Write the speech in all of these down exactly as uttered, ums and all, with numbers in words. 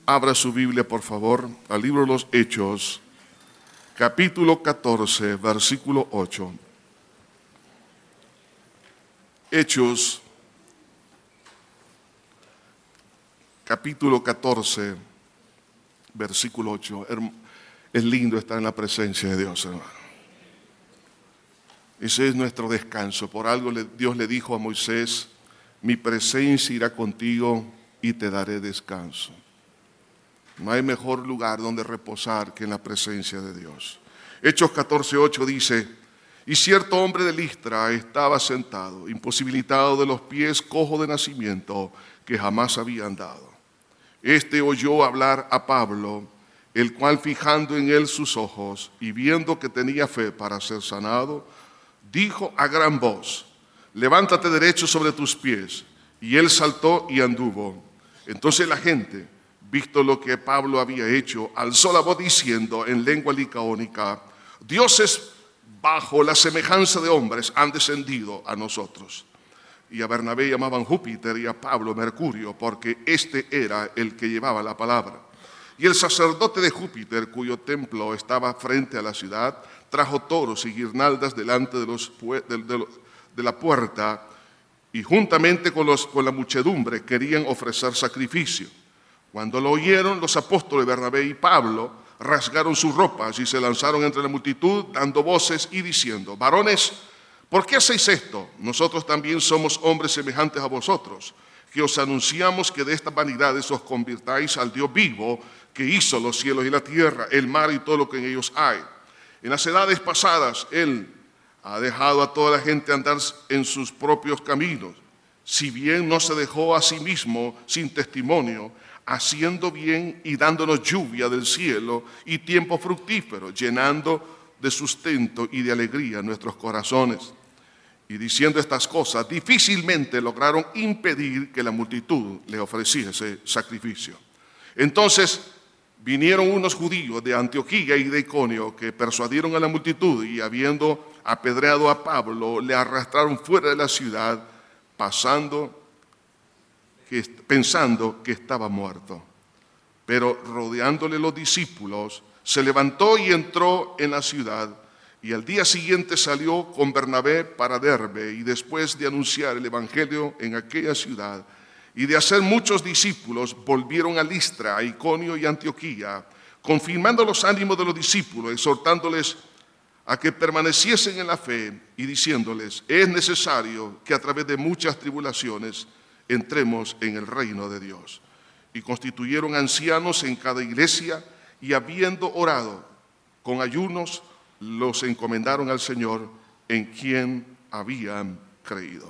Abra su Biblia, por favor, al libro de los Hechos, capítulo catorce, versículo ocho. Hechos, capítulo catorce, versículo ocho. Es lindo estar en la presencia de Dios, hermano. Ese es nuestro descanso. Por algo Dios le dijo a Moisés: mi presencia irá contigo y te daré descanso. No hay mejor lugar donde reposar que en la presencia de Dios. Hechos catorce ocho dice: y cierto hombre de Listra estaba sentado, imposibilitado de los pies, cojo de nacimiento, que jamás había andado. Este oyó hablar a Pablo, el cual, fijando en él sus ojos y viendo que tenía fe para ser sanado, dijo a gran voz: levántate derecho sobre tus pies. Y él saltó y anduvo. Entonces la gente, visto lo que Pablo había hecho, alzó la voz diciendo en lengua licaónica: dioses bajo la semejanza de hombres han descendido a nosotros. Y a Bernabé llamaban Júpiter y a Pablo Mercurio, porque este era el que llevaba la palabra. Y el sacerdote de Júpiter, cuyo templo estaba frente a la ciudad, trajo toros y guirnaldas delante de, los, de, de, de la puerta, y juntamente con, los, con la muchedumbre querían ofrecer sacrificio. Cuando lo oyeron, los apóstoles Bernabé y Pablo rasgaron sus ropas y se lanzaron entre la multitud, dando voces y diciendo: varones, ¿por qué hacéis esto? Nosotros también somos hombres semejantes a vosotros, que os anunciamos que de estas vanidades os convirtáis al Dios vivo, que hizo los cielos y la tierra, el mar y todo lo que en ellos hay. En las edades pasadas, Él ha dejado a toda la gente andar en sus propios caminos, si bien no se dejó a sí mismo sin testimonio, haciendo bien y dándonos lluvia del cielo y tiempo fructífero, llenando de sustento y de alegría nuestros corazones. Y diciendo estas cosas, difícilmente lograron impedir que la multitud le ofreciese sacrificio. Entonces vinieron unos judíos de Antioquía y de Iconio que persuadieron a la multitud, y habiendo apedreado a Pablo, le arrastraron fuera de la ciudad, pasando Que, pensando que estaba muerto. Pero rodeándole los discípulos, se levantó y entró en la ciudad, y al día siguiente salió con Bernabé para Derbe, y después de anunciar el evangelio en aquella ciudad y de hacer muchos discípulos, volvieron a Listra, a Iconio y Antioquía, confirmando los ánimos de los discípulos, exhortándoles a que permaneciesen en la fe y diciéndoles: es necesario que a través de muchas tribulaciones entremos en el reino de Dios. Y constituyeron ancianos en cada iglesia, y habiendo orado con ayunos, los encomendaron al Señor, en quien habían creído.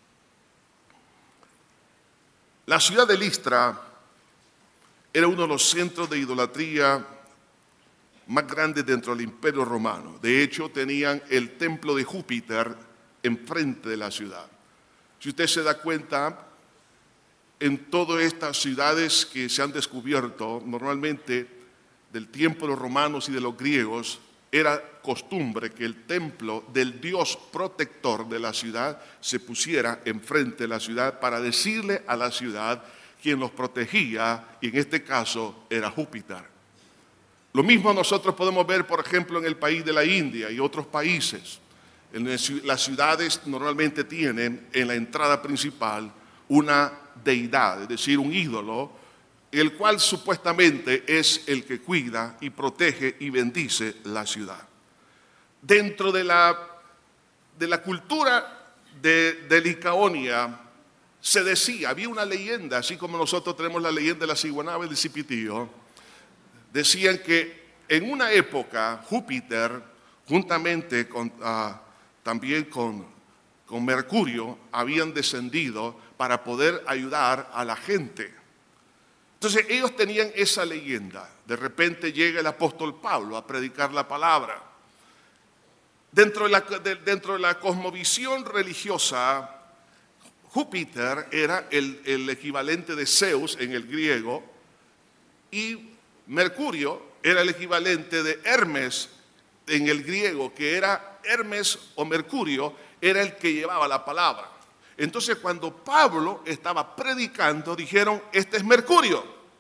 La ciudad de Listra era uno de los centros de idolatría más grandes dentro del Imperio Romano. De hecho, tenían el templo de Júpiter enfrente de la ciudad. Si usted se da cuenta, en todas estas ciudades que se han descubierto, normalmente del tiempo de los romanos y de los griegos, era costumbre que el templo del dios protector de la ciudad se pusiera enfrente de la ciudad para decirle a la ciudad quien los protegía, y en este caso era Júpiter. Lo mismo nosotros podemos ver, por ejemplo, en el país de la India y otros países. En las ciudades normalmente tienen en la entrada principal una deidad, es decir, un ídolo, el cual supuestamente es el que cuida y protege y bendice la ciudad. Dentro de la, de la cultura de, de Licaonia se decía, había una leyenda, así como nosotros tenemos la leyenda de la ciguanaba de Cipitío, decían que en una época Júpiter, juntamente con, uh, también con, con Mercurio, habían descendido para poder ayudar a la gente. Entonces ellos tenían esa leyenda. De repente llega el apóstol Pablo a predicar la palabra. Dentro de la, de, dentro de la cosmovisión religiosa, Júpiter era el, el equivalente de Zeus en el griego, y Mercurio era el equivalente de Hermes en el griego, que era Hermes o Mercurio, era el que llevaba la palabra. Entonces, cuando Pablo estaba predicando, dijeron: este es Mercurio.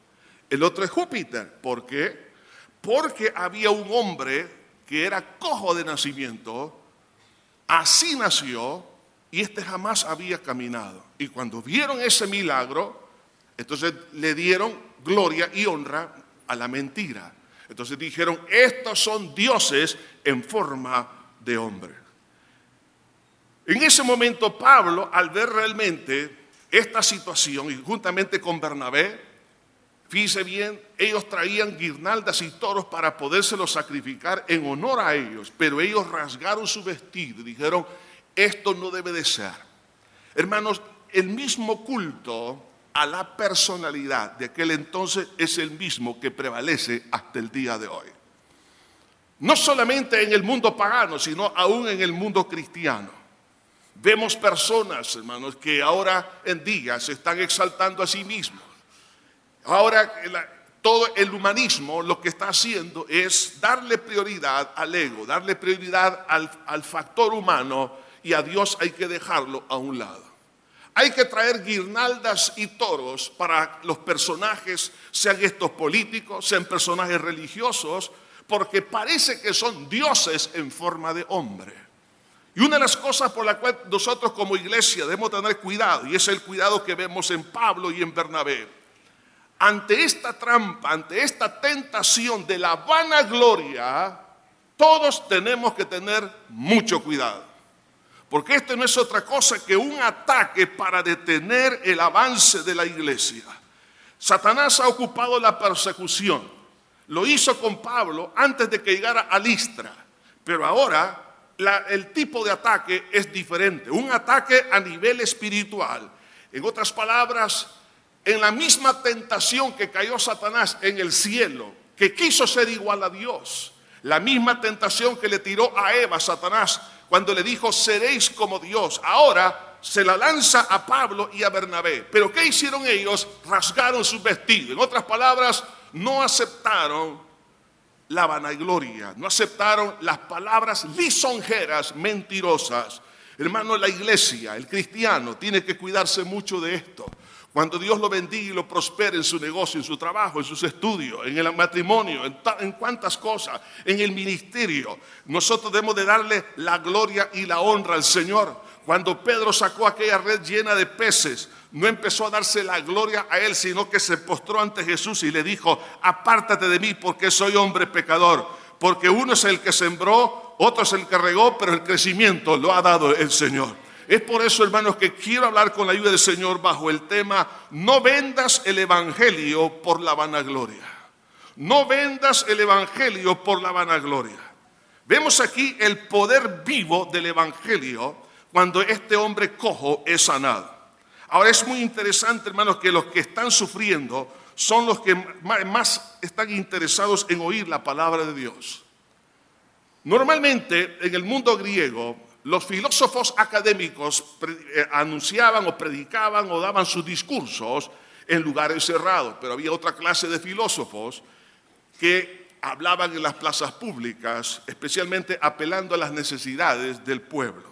El otro es Júpiter. ¿Por qué? Porque había un hombre que era cojo de nacimiento, así nació, y este jamás había caminado. Y cuando vieron ese milagro, entonces le dieron gloria y honra a la mentira. Entonces dijeron, estos son dioses en forma de hombre. En ese momento Pablo, al ver realmente esta situación, y juntamente con Bernabé, fíjese bien, ellos traían guirnaldas y toros para podérselos sacrificar en honor a ellos, pero ellos rasgaron su vestido y dijeron, esto no debe de ser. Hermanos, el mismo culto a la personalidad de aquel entonces es el mismo que prevalece hasta el día de hoy. No solamente en el mundo pagano, sino aún en el mundo cristiano. Vemos personas, hermanos, que ahora en día se están exaltando a sí mismos. Ahora la, todo el humanismo lo que está haciendo es darle prioridad al ego, darle prioridad al, al factor humano, y a Dios hay que dejarlo a un lado. Hay que traer guirnaldas y toros para los personajes, sean estos políticos, sean personajes religiosos, porque parece que son dioses en forma de hombre. Y una de las cosas por la cual nosotros como iglesia debemos tener cuidado, y es el cuidado que vemos en Pablo y en Bernabé, ante esta trampa, ante esta tentación de la vanagloria, todos tenemos que tener mucho cuidado. Porque esto no es otra cosa que un ataque para detener el avance de la iglesia. Satanás ha ocupado la persecución. Lo hizo con Pablo antes de que llegara a Listra. Pero ahora la, el tipo de ataque es diferente. Un ataque a nivel espiritual. En otras palabras, en la misma tentación que cayó Satanás en el cielo, que quiso ser igual a Dios. La misma tentación que le tiró a Eva, Satanás, cuando le dijo, seréis como Dios. Ahora se la lanza a Pablo y a Bernabé. ¿Pero qué hicieron ellos? Rasgaron sus vestidos. En otras palabras, no aceptaron la vanagloria, no aceptaron las palabras lisonjeras, mentirosas. Hermano, la iglesia, el cristiano, tiene que cuidarse mucho de esto. Cuando Dios lo bendiga y lo prospere en su negocio, en su trabajo, en sus estudios, en el matrimonio, en, en cuantas cosas, en el ministerio, nosotros debemos de darle la gloria y la honra al Señor. Cuando Pedro sacó aquella red llena de peces, no empezó a darse la gloria a él, sino que se postró ante Jesús y le dijo, apártate de mí porque soy hombre pecador. Porque uno es el que sembró, otro es el que regó, pero el crecimiento lo ha dado el Señor. Es por eso, hermanos, que quiero hablar con la ayuda del Señor bajo el tema, no vendas el evangelio por la vanagloria. No vendas el evangelio por la vanagloria. Vemos aquí el poder vivo del evangelio cuando este hombre cojo es sanado. Ahora es muy interesante, hermanos, que los que están sufriendo son los que más están interesados en oír la palabra de Dios. Normalmente, en el mundo griego, los filósofos académicos eh, anunciaban o predicaban o daban sus discursos en lugares cerrados, pero había otra clase de filósofos que hablaban en las plazas públicas, especialmente apelando a las necesidades del pueblo.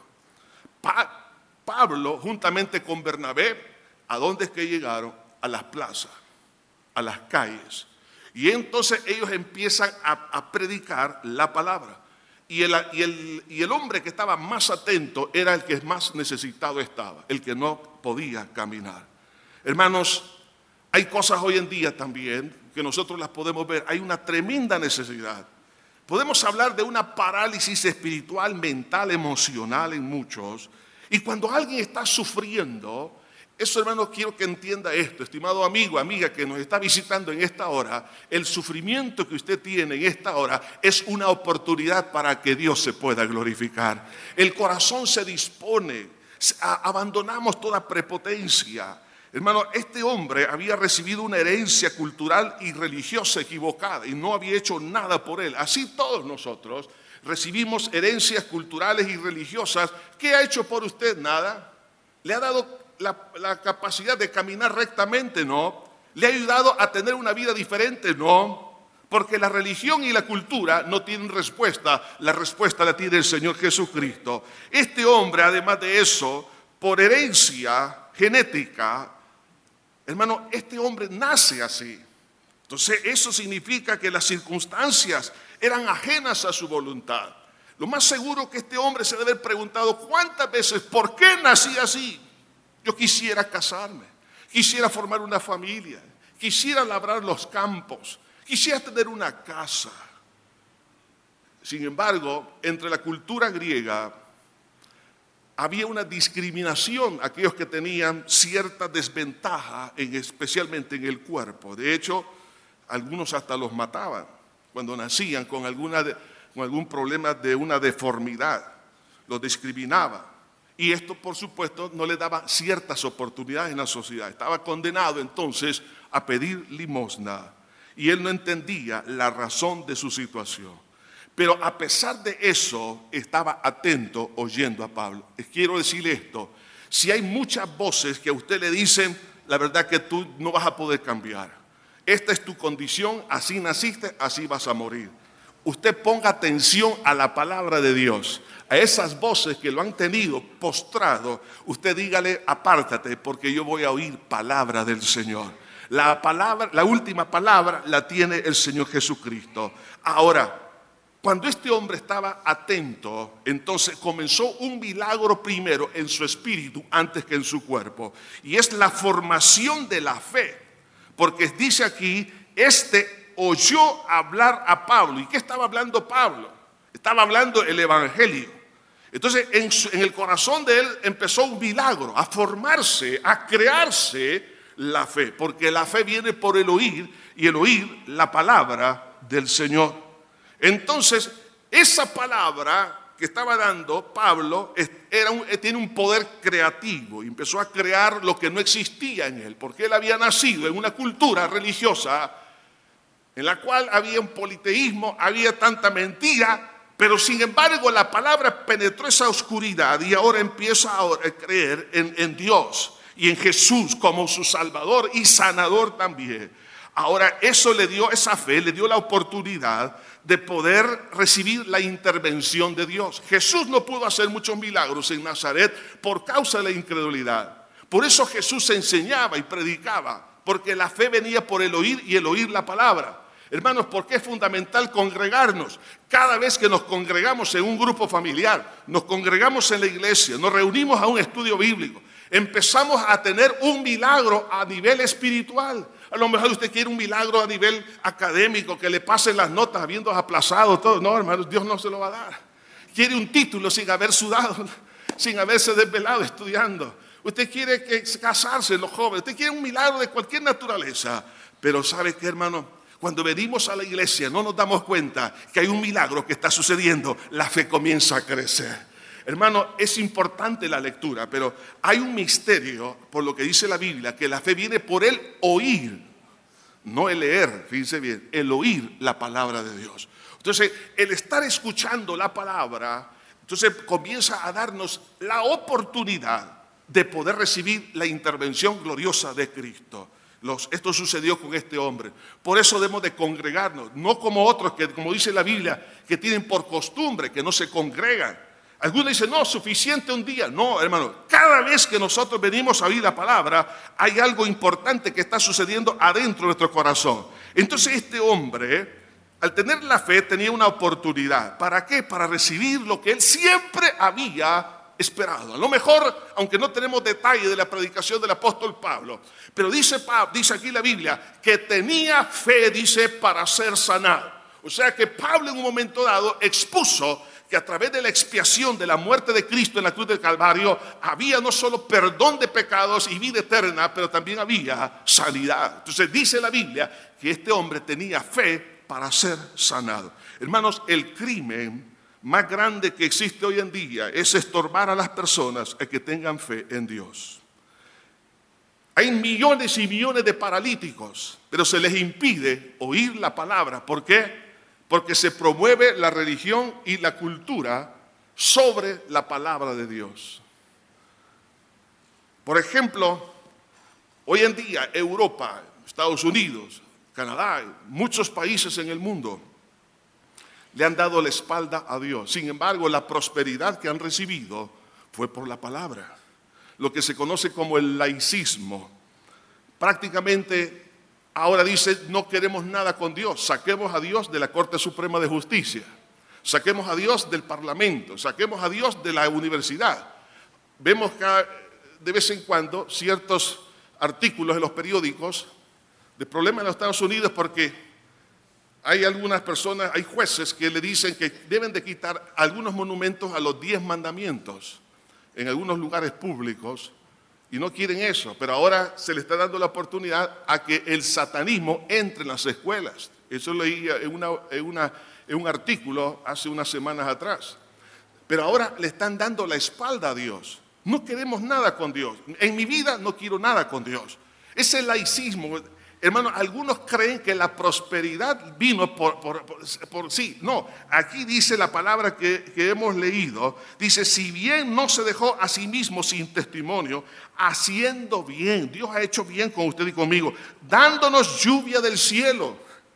Pa- Pablo, juntamente con Bernabé, ¿a dónde es que llegaron? A las plazas, a las calles. Y entonces ellos empiezan a, a predicar la palabra. Y el, y, el, y el hombre que estaba más atento era el que más necesitado estaba, el que no podía caminar. Hermanos, hay cosas hoy en día también que nosotros las podemos ver. Hay una tremenda necesidad. Podemos hablar de una parálisis espiritual, mental, emocional en muchos. Y cuando alguien está sufriendo, eso, hermano, quiero que entienda esto, estimado amigo, amiga que nos está visitando en esta hora, el sufrimiento que usted tiene en esta hora es una oportunidad para que Dios se pueda glorificar. El corazón se dispone, abandonamos toda prepotencia. Hermano, este hombre había recibido una herencia cultural y religiosa equivocada y no había hecho nada por él. Así todos nosotros recibimos herencias culturales y religiosas. ¿Qué ha hecho por usted? Nada. ¿Le ha dado La, la capacidad de caminar rectamente? No. ¿Le ha ayudado a tener una vida diferente? No. Porque la religión y la cultura no tienen respuesta. La respuesta la tiene el Señor Jesucristo. Este hombre, además de eso, por herencia genética, hermano, este hombre nace así. Entonces eso significa que las circunstancias eran ajenas a su voluntad. Lo más seguro que este hombre se debe haber preguntado cuántas veces, ¿por qué nací así? Yo quisiera casarme, quisiera formar una familia, quisiera labrar los campos, quisiera tener una casa. Sin embargo, entre la cultura griega había una discriminación a aquellos que tenían cierta desventaja, en, especialmente en el cuerpo. De hecho, algunos hasta los mataban cuando nacían con, alguna de, con algún problema de una deformidad. Los discriminaba. Y esto, por supuesto, no le daba ciertas oportunidades en la sociedad. Estaba condenado entonces a pedir limosna. Y él no entendía la razón de su situación. Pero a pesar de eso, estaba atento oyendo a Pablo. Quiero decirle esto, si hay muchas voces que a usted le dicen, la verdad que tú no vas a poder cambiar. Esta es tu condición, así naciste, así vas a morir. Usted ponga atención a la palabra de Dios. A esas voces que lo han tenido postrado, usted dígale, apártate, porque yo voy a oír palabra del Señor. La palabra, la última palabra la tiene el Señor Jesucristo. Ahora, cuando este hombre estaba atento, entonces comenzó un milagro primero en su espíritu antes que en su cuerpo. Y es la formación de la fe. Porque dice aquí, este oyó hablar a Pablo. ¿Y qué estaba hablando Pablo? Estaba hablando el evangelio. Entonces en, su, en el corazón de él empezó un milagro, a formarse, a crearse la fe. Porque la fe viene por el oír y el oír la palabra del Señor. Entonces, esa palabra que estaba dando Pablo era un, tiene un poder creativo y empezó a crear lo que no existía en él, porque él había nacido en una cultura religiosa en la cual había un politeísmo, había tanta mentira, pero sin embargo la palabra penetró esa oscuridad y ahora empieza a creer en, en Dios y en Jesús como su Salvador y sanador también. Ahora eso le dio, esa fe le dio la oportunidad de poder recibir la intervención de Dios. Jesús no pudo hacer muchos milagros en Nazaret por causa de la incredulidad. Por eso Jesús enseñaba y predicaba, porque la fe venía por el oír y el oír la palabra. Hermanos, ¿por qué es fundamental congregarnos? Cada vez que nos congregamos en un grupo familiar, nos congregamos en la iglesia, nos reunimos a un estudio bíblico, empezamos a tener un milagro a nivel espiritual. A lo mejor usted quiere un milagro a nivel académico, que le pasen las notas habiendo aplazado todo. No, hermanos, Dios no se lo va a dar. Quiere un título sin haber sudado, sin haberse desvelado estudiando. Usted quiere que casarse, los jóvenes. Usted quiere un milagro de cualquier naturaleza. Pero ¿sabe qué, hermano? Cuando venimos a la iglesia no nos damos cuenta que hay un milagro que está sucediendo. La fe comienza a crecer. Hermano, es importante la lectura, pero hay un misterio, por lo que dice la Biblia, que la fe viene por el oír, no el leer, fíjense bien, el oír la palabra de Dios. Entonces, el estar escuchando la palabra, entonces comienza a darnos la oportunidad de poder recibir la intervención gloriosa de Cristo. Los, esto sucedió con este hombre. Por eso debemos de congregarnos, no como otros que, como dice la Biblia, que tienen por costumbre que no se congregan. Algunos dicen, no, suficiente un día. No, hermano, cada vez que nosotros venimos a oír la palabra, hay algo importante que está sucediendo adentro de nuestro corazón. Entonces este hombre, al tener la fe, tenía una oportunidad. ¿Para qué? Para recibir lo que él siempre había esperado. A lo mejor, aunque no tenemos detalle de la predicación del apóstol Pablo, pero dice, Pablo, dice aquí la Biblia, que tenía fe, dice, para ser sanado. O sea que Pablo en un momento dado expuso que a través de la expiación de la muerte de Cristo en la cruz del Calvario había no solo perdón de pecados y vida eterna, pero también había sanidad. Entonces dice la Biblia que este hombre tenía fe para ser sanado. Hermanos, el crimen más grande que existe hoy en día es estorbar a las personas a que tengan fe en Dios. Hay millones y millones de paralíticos, pero se les impide oír la palabra. ¿Por qué? Porque se promueve la religión y la cultura sobre la palabra de Dios. Por ejemplo, hoy en día Europa, Estados Unidos, Canadá, muchos países en el mundo le han dado la espalda a Dios. Sin embargo, la prosperidad que han recibido fue por la palabra. Lo que se conoce como el laicismo. Prácticamente Ahora dice, no queremos nada con Dios. Saquemos a Dios de la Corte Suprema de Justicia. Saquemos a Dios del Parlamento. Saquemos a Dios de la universidad. Vemos que de vez en cuando ciertos artículos en los periódicos de problemas en los Estados Unidos porque hay algunas personas, hay jueces que le dicen que deben de quitar algunos monumentos a los diez mandamientos en algunos lugares públicos. Y no quieren eso, pero ahora se le está dando la oportunidad a que el satanismo entre en las escuelas. Eso leía en, una, en, una, en un artículo hace unas semanas atrás. Pero ahora le están dando la espalda a Dios. No queremos nada con Dios. En mi vida no quiero nada con Dios. Ese laicismo, hermano, algunos creen que la prosperidad vino por, por, por, por sí. No, aquí dice la palabra que, que hemos leído. Dice, si bien no se dejó a sí mismo sin testimonio, haciendo bien. Dios ha hecho bien con usted y conmigo, dándonos lluvia del cielo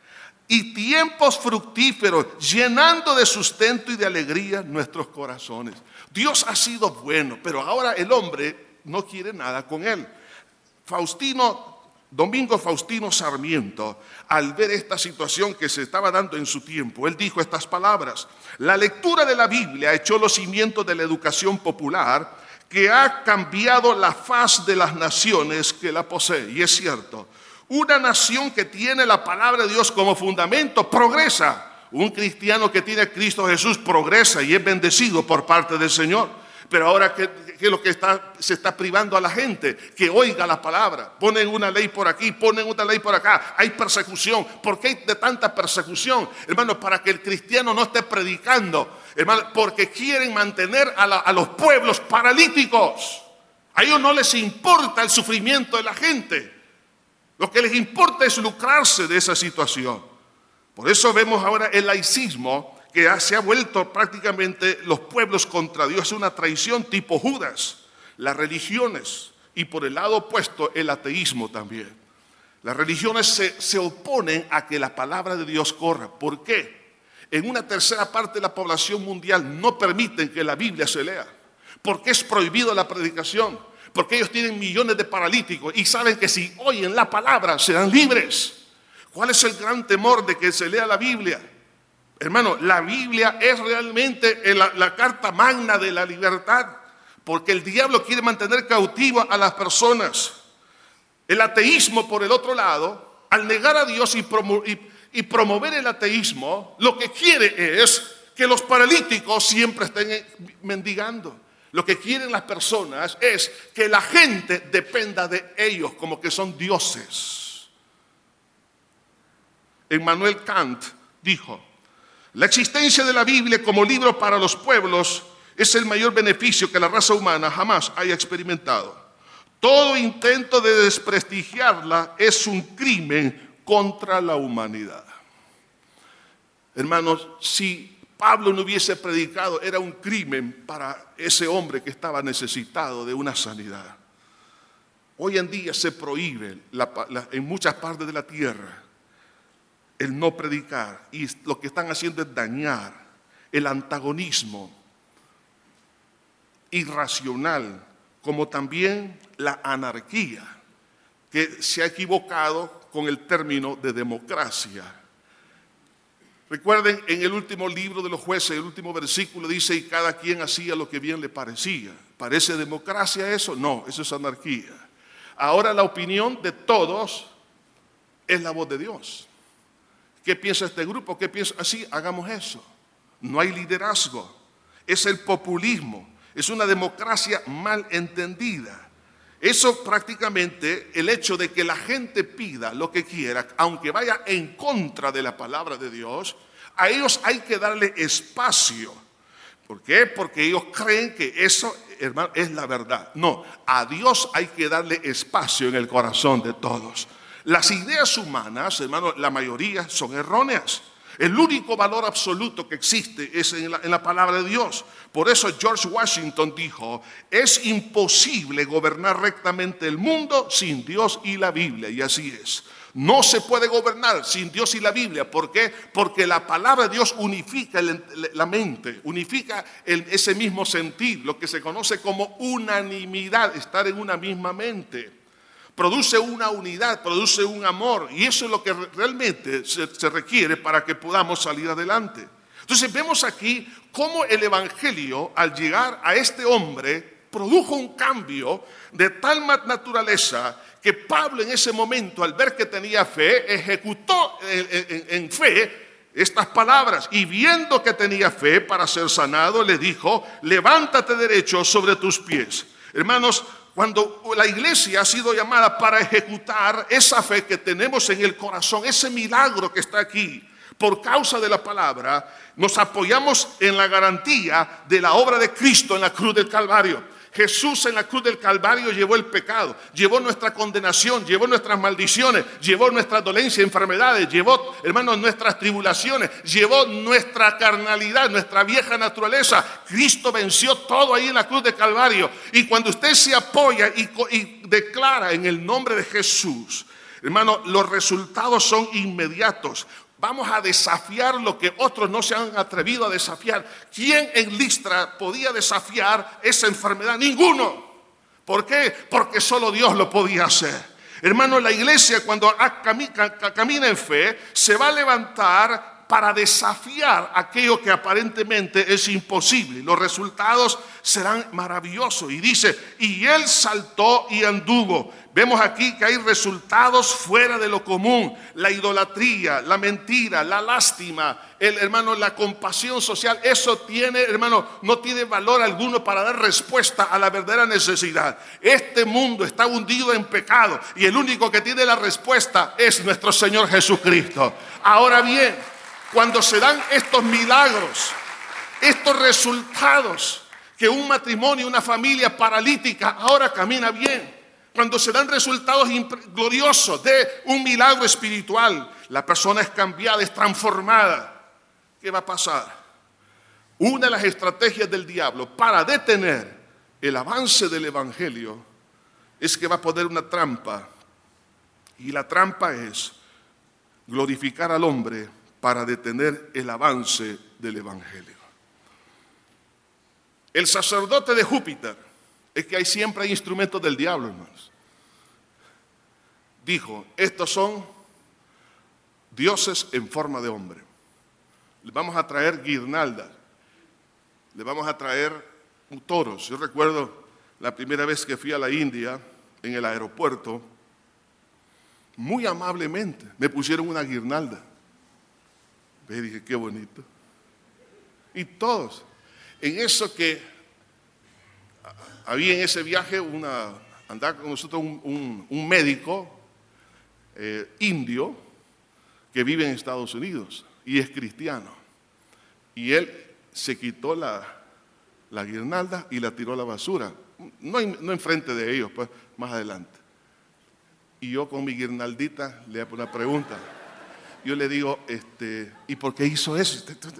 y tiempos fructíferos, llenando de sustento y de alegría nuestros corazones. Dios ha sido bueno, pero ahora el hombre no quiere nada con él. Faustino Domingo Faustino Sarmiento, al ver esta situación que se estaba dando en su tiempo, él dijo estas palabras: la lectura de la Biblia echó los cimientos de la educación popular que ha cambiado la faz de las naciones que la poseen. Y es cierto, una nación que tiene la palabra de Dios como fundamento progresa. Un cristiano que tiene a Cristo Jesús progresa y es bendecido por parte del Señor. Pero ahora, ¿qué, qué es lo que está, se está privando a la gente? Que oiga la palabra. Ponen una ley por aquí, ponen otra ley por acá. Hay persecución. ¿Por qué hay de tanta persecución? Hermano, para que el cristiano no esté predicando. Hermano, porque quieren mantener a, la, a los pueblos paralíticos. A ellos no les importa el sufrimiento de la gente. Lo que les importa es lucrarse de esa situación. Por eso vemos ahora el laicismo, que se ha vuelto prácticamente los pueblos contra Dios. Es una traición tipo Judas. Las religiones, y por el lado opuesto el ateísmo también. Las religiones se, se oponen a que la palabra de Dios corra. ¿Por qué? En una tercera parte de la población mundial no permiten que la Biblia se lea. Porque es prohibido la predicación. Porque ellos tienen millones de paralíticos y saben que si oyen la palabra serán libres. ¿Cuál es el gran temor de que se lea la Biblia? Hermano, la Biblia es realmente la, la carta magna de la libertad, porque el diablo quiere mantener cautivo a las personas. El ateísmo, por el otro lado, al negar a Dios y, promo, y, y promover el ateísmo, lo que quiere es que los paralíticos siempre estén mendigando. Lo que quieren las personas es que la gente dependa de ellos, como que son dioses. Immanuel Kant dijo: la existencia de la Biblia como libro para los pueblos es el mayor beneficio que la raza humana jamás haya experimentado. Todo intento de desprestigiarla es un crimen contra la humanidad. Hermanos, si Pablo no hubiese predicado, era un crimen para ese hombre que estaba necesitado de una sanidad. Hoy en día se prohíbe la, la, en muchas partes de la tierra el no predicar, y lo que están haciendo es dañar el antagonismo irracional, como también la anarquía, que se ha equivocado con el término de democracia. Recuerden, en el último libro de los jueces, el último versículo dice: y cada quien hacía lo que bien le parecía. ¿Parece democracia eso? No, eso es anarquía. Ahora la opinión de todos es la voz de Dios. ¿Qué piensa este grupo? ¿Qué piensa? Así, hagamos eso. No hay liderazgo. Es el populismo. Es una democracia mal entendida. Eso prácticamente, el hecho de que la gente pida lo que quiera, aunque vaya en contra de la palabra de Dios, a ellos hay que darle espacio. ¿Por qué? Porque ellos creen que eso, hermano, es la verdad. No, a Dios hay que darle espacio en el corazón de todos. Las ideas humanas, hermano, la mayoría son erróneas. El único valor absoluto que existe es en la, en la palabra de Dios. Por eso George Washington dijo: es imposible gobernar rectamente el mundo sin Dios y la Biblia. Y así es. No se puede gobernar sin Dios y la Biblia. ¿Por qué? Porque la palabra de Dios unifica el, la mente, unifica el, ese mismo sentir, lo que se conoce como unanimidad, estar en una misma mente. produce una unidad, produce un amor, y eso es lo que realmente se, se requiere para que podamos salir adelante. Entonces vemos aquí cómo el evangelio, al llegar a este hombre, produjo un cambio de tal naturaleza que Pablo en ese momento, al ver que tenía fe, ejecutó en, en, en fe estas palabras, y viendo que tenía fe para ser sanado, le dijo: levántate derecho sobre tus pies. Hermanos, cuando la iglesia ha sido llamada para ejecutar esa fe que tenemos en el corazón, ese milagro que está aquí, por causa de la palabra, nos apoyamos en la garantía de la obra de Cristo en la cruz del Calvario. Jesús en la cruz del Calvario llevó el pecado, llevó nuestra condenación, llevó nuestras maldiciones, llevó nuestras dolencias, enfermedades, llevó, hermanos, nuestras tribulaciones, llevó nuestra carnalidad, nuestra vieja naturaleza. Cristo venció todo ahí en la cruz del Calvario. Y cuando usted se apoya y, y declara en el nombre de Jesús, hermano, los resultados son inmediatos. Vamos a desafiar lo que otros no se han atrevido a desafiar. ¿Quién en Listra podía desafiar esa enfermedad? Ninguno. ¿Por qué? Porque solo Dios lo podía hacer. Hermano, la iglesia cuando camina en fe se va a levantar para desafiar aquello que aparentemente es imposible. Los resultados serán maravillosos. Y dice, y él saltó y anduvo. Vemos aquí que hay resultados fuera de lo común. La idolatría, la mentira, la lástima, el, hermano, la compasión social. Eso tiene, hermano, no tiene valor alguno para dar respuesta a la verdadera necesidad. Este mundo está hundido en pecado y el único que tiene la respuesta es nuestro Señor Jesucristo. Ahora bien, cuando se dan estos milagros, estos resultados, que un matrimonio, una familia paralítica ahora camina bien, cuando se dan resultados gloriosos de un milagro espiritual, la persona es cambiada, es transformada, ¿qué va a pasar? Una de las estrategias del diablo para detener el avance del evangelio es que va a poner una trampa, y la trampa es glorificar al hombre para detener el avance del evangelio. El sacerdote de Júpiter, es que hay siempre hay instrumentos del diablo, hermanos, dijo, estos son dioses en forma de hombre. Les vamos a traer guirnaldas, les vamos a traer toros. Yo recuerdo la primera vez que fui a la India, en el aeropuerto, muy amablemente me pusieron una guirnalda. Y dije, qué bonito. Y todos, en eso que había en ese viaje, una, andaba con nosotros un, un, un médico eh, indio que vive en Estados Unidos y es cristiano. Y él se quitó la, la guirnalda y la tiró a la basura. No, no enfrente de ellos, pues más adelante. Y yo con mi guirnaldita le hago una pregunta. Yo le digo, este, ¿y por qué hizo eso?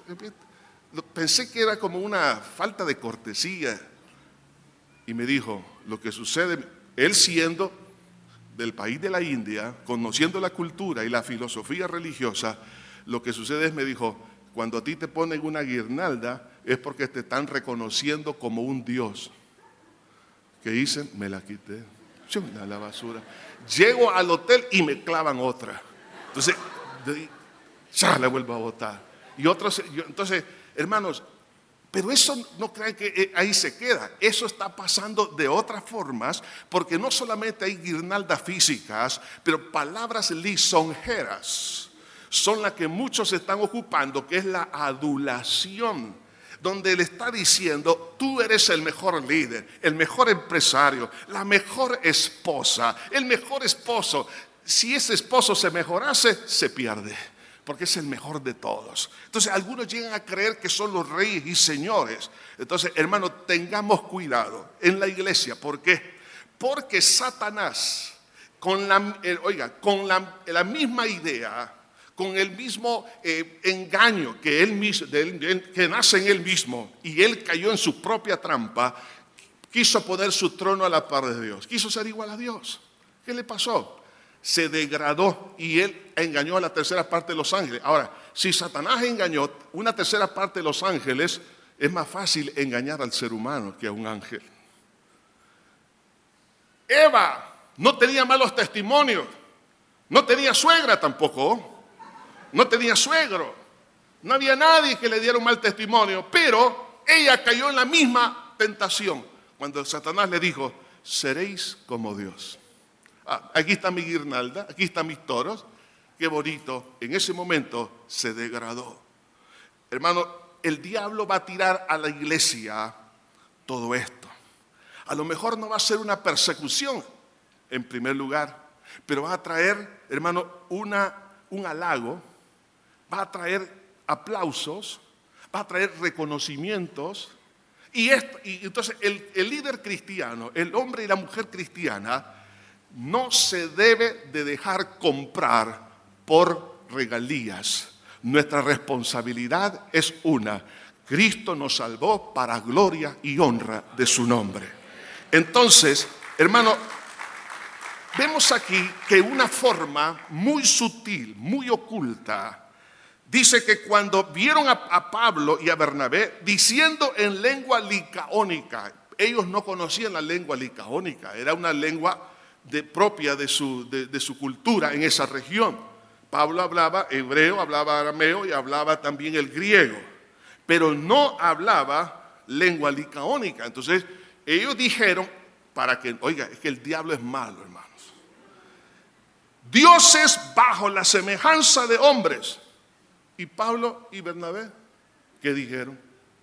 Pensé que era como una falta de cortesía. Y me dijo, lo que sucede, él siendo del país de la India, conociendo la cultura y la filosofía religiosa, lo que sucede es, me dijo, cuando a ti te ponen una guirnalda, es porque te están reconociendo como un dios. ¿Qué hice? Me la quité, a la basura. Llego al hotel y me clavan otra. Entonces, ya la vuelvo a botar. Y otros, yo, entonces, hermanos, pero eso no crean que ahí se queda. Eso está pasando de otras formas, porque no solamente hay guirnaldas físicas, pero palabras lisonjeras son las que muchos están ocupando, que es la adulación, donde él está diciendo, tú eres el mejor líder, el mejor empresario, la mejor esposa, el mejor esposo. Si ese esposo se mejorase, se pierde, porque es el mejor de todos. Entonces algunos llegan a creer que son los reyes y señores. Entonces, hermano, tengamos cuidado en la iglesia. ¿Por qué? Porque Satanás, con la, eh, oiga, con la, la misma idea, con el mismo eh, engaño que, él, de él, de él, que nace en él mismo, y él cayó en su propia trampa, quiso poner su trono a la par de Dios, quiso ser igual a Dios. ¿Qué le pasó? Se degradó y él engañó a la tercera parte de los ángeles. Ahora, si Satanás engañó una tercera parte de los ángeles, es más fácil engañar al ser humano que a un ángel. Eva no tenía malos testimonios, no tenía suegra tampoco, no tenía suegro, no había nadie que le diera un mal testimonio, pero ella cayó en la misma tentación cuando Satanás le dijo, seréis como Dios. Ah, aquí está mi guirnalda, aquí están mis toros, qué bonito. En ese momento se degradó. Hermano, el diablo va a tirar a la iglesia todo esto. A lo mejor no va a ser una persecución en primer lugar, pero va a traer, hermano, una, un halago, va a traer aplausos, va a traer reconocimientos. Y, esto, y entonces el, el líder cristiano, el hombre y la mujer cristiana, no se debe de dejar comprar por regalías. Nuestra responsabilidad es una. Cristo nos salvó para gloria y honra de su nombre. Entonces, hermano, vemos aquí que una forma muy sutil, muy oculta, dice que cuando vieron a, a Pablo y a Bernabé diciendo en lengua licaónica, ellos no conocían la lengua licaónica, era una lengua de, propia de su, de, de su cultura en esa región. Pablo hablaba hebreo, hablaba arameo y hablaba también el griego, pero no hablaba lengua licaónica. Entonces ellos dijeron, para que, oiga, es que el diablo es malo, hermanos. Dioses bajo la semejanza de hombres. Y Pablo y Bernabé, ¿qué dijeron?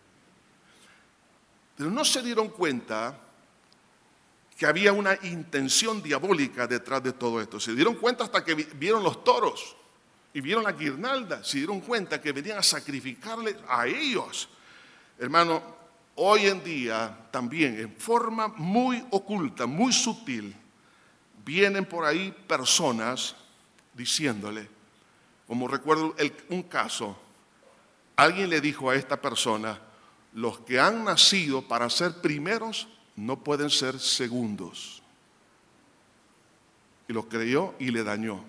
Pero no se dieron cuenta que había una intención diabólica detrás de todo esto. Se dieron cuenta hasta que vieron los toros y vieron la guirnalda. Se dieron cuenta que venían a sacrificarle a ellos. Hermano, hoy en día también en forma muy oculta, muy sutil, vienen por ahí personas diciéndole, como recuerdo el, un caso, alguien le dijo a esta persona, los que han nacido para ser primeros no pueden ser segundos. Y lo creyó y le dañó.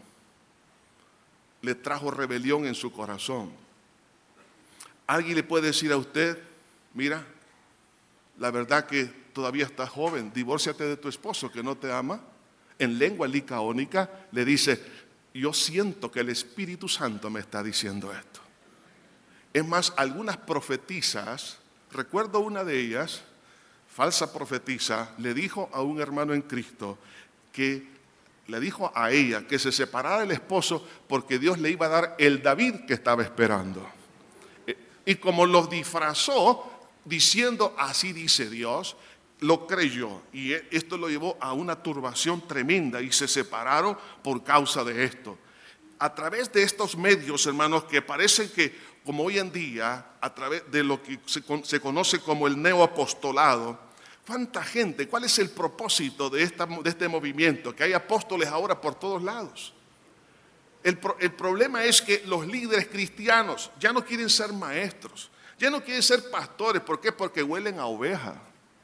Le trajo rebelión en su corazón. Alguien le puede decir a usted, mira, la verdad que todavía estás joven, divórciate de tu esposo que no te ama. En lengua licaónica le dice, yo siento que el Espíritu Santo me está diciendo esto. Es más, algunas profetisas, recuerdo una de ellas, falsa profetisa, le dijo a un hermano en Cristo que le dijo a ella que se separara del esposo porque Dios le iba a dar el David que estaba esperando. Y como lo disfrazó diciendo así dice Dios, lo creyó y esto lo llevó a una turbación tremenda y se separaron por causa de esto. A través de estos medios, hermanos, que parecen que como hoy en día, a través de lo que se, se conoce como el neoapostolado, ¿cuánta gente? ¿Cuál es el propósito de, esta, de este movimiento? Que hay apóstoles ahora por todos lados. El, el problema es que los líderes cristianos ya no quieren ser maestros, ya no quieren ser pastores. ¿Por qué? Porque huelen a oveja.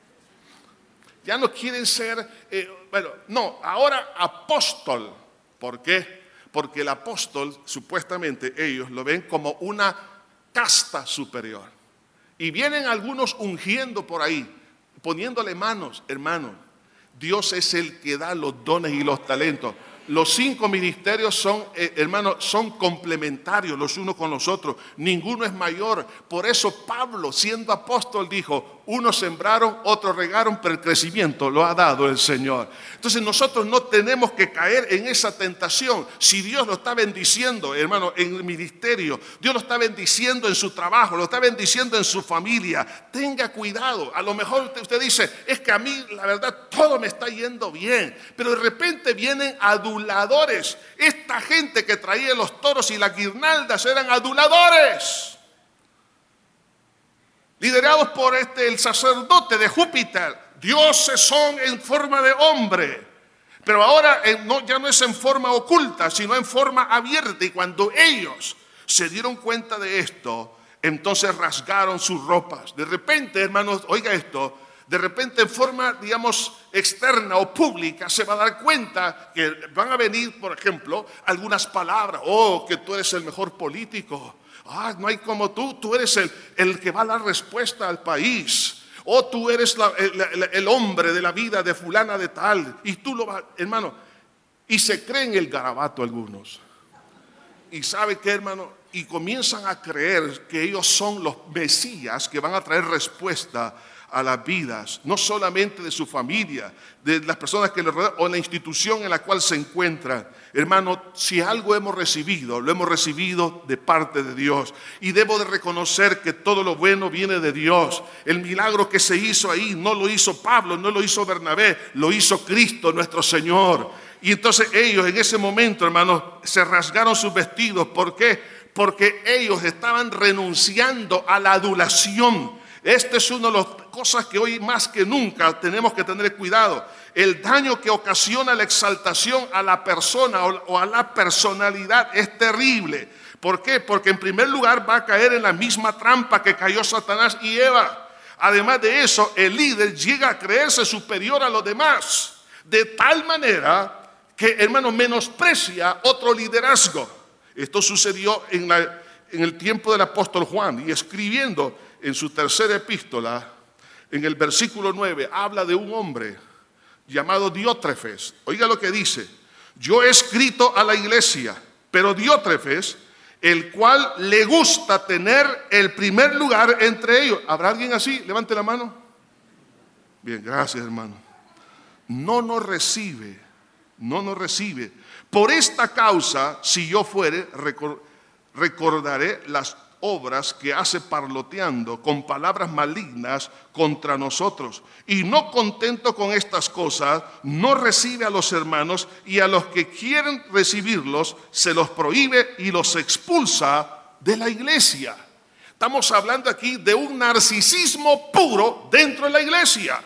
Ya no quieren ser, eh, bueno, no, ahora apóstol. ¿Por qué? Porque el apóstol, supuestamente ellos lo ven como una casta superior. Y vienen algunos ungiendo por ahí, poniéndole manos. Hermano, Dios es el que da los dones y los talentos. Los cinco ministerios son, eh, hermanos, son complementarios los unos con los otros. Ninguno es mayor. Por eso Pablo, siendo apóstol, dijo, unos sembraron, otros regaron, pero el crecimiento lo ha dado el Señor. Entonces nosotros no tenemos que caer en esa tentación. Si Dios lo está bendiciendo, hermano, en el ministerio, Dios lo está bendiciendo en su trabajo, lo está bendiciendo en su familia, tenga cuidado. A lo mejor usted dice, es que a mí la verdad todo me está yendo bien, pero de repente vienen aduladores. Esta gente que traía los toros y las guirnaldas eran aduladores, liderados por este, el sacerdote de Júpiter. Dioses son en forma de hombre, pero ahora eh, no, ya no es en forma oculta, sino en forma abierta. Y cuando ellos se dieron cuenta de esto, entonces rasgaron sus ropas. De repente, hermanos, oiga esto, de repente en forma, digamos, externa o pública, se va a dar cuenta que van a venir, por ejemplo, algunas palabras. Oh, que tú eres el mejor político. Ah, no hay como tú, tú eres el, el que va a dar respuesta al país. oh, tú eres la, el, el hombre de la vida de fulana de tal, y tú lo vas, hermano, y se creen el garabato algunos. Y ¿sabe qué, hermano? Y comienzan a creer que ellos son los mesías que van a traer respuesta a las vidas, no solamente de su familia, de las personas que le rodean o la institución en la cual se encuentran. Hermano, si algo hemos recibido, lo hemos recibido de parte de Dios. Y debo de reconocer que todo lo bueno viene de Dios. El milagro que se hizo ahí no lo hizo Pablo, no lo hizo Bernabé, lo hizo Cristo nuestro Señor. Y entonces ellos en ese momento, hermano, se rasgaron sus vestidos. ¿Por qué? Porque ellos estaban renunciando a la adulación. Esta es una de las cosas que hoy más que nunca tenemos que tener cuidado. El daño que ocasiona la exaltación a la persona o a la personalidad es terrible. ¿Por qué? Porque en primer lugar va a caer en la misma trampa que cayó Satanás y Eva. Además de eso, el líder llega a creerse superior a los demás, de tal manera que, hermano, menosprecia otro liderazgo. Esto sucedió en, la, en el tiempo del apóstol Juan, y escribiendo en su tercera epístola, en el versículo nueve, habla de un hombre llamado Diótrefes. Oiga lo que dice: yo he escrito a la iglesia, pero Diótrefes, el cual le gusta tener el primer lugar entre ellos. ¿Habrá alguien así? Levante la mano. Bien, gracias, hermano. No nos recibe, no nos recibe. Por esta causa, si yo fuere, recordaré las obras que hace parloteando con palabras malignas contra nosotros. Y no contento con estas cosas, no recibe a los hermanos, y a los que quieren recibirlos se los prohíbe y los expulsa de la iglesia. Estamos hablando aquí de un narcisismo puro dentro de la iglesia.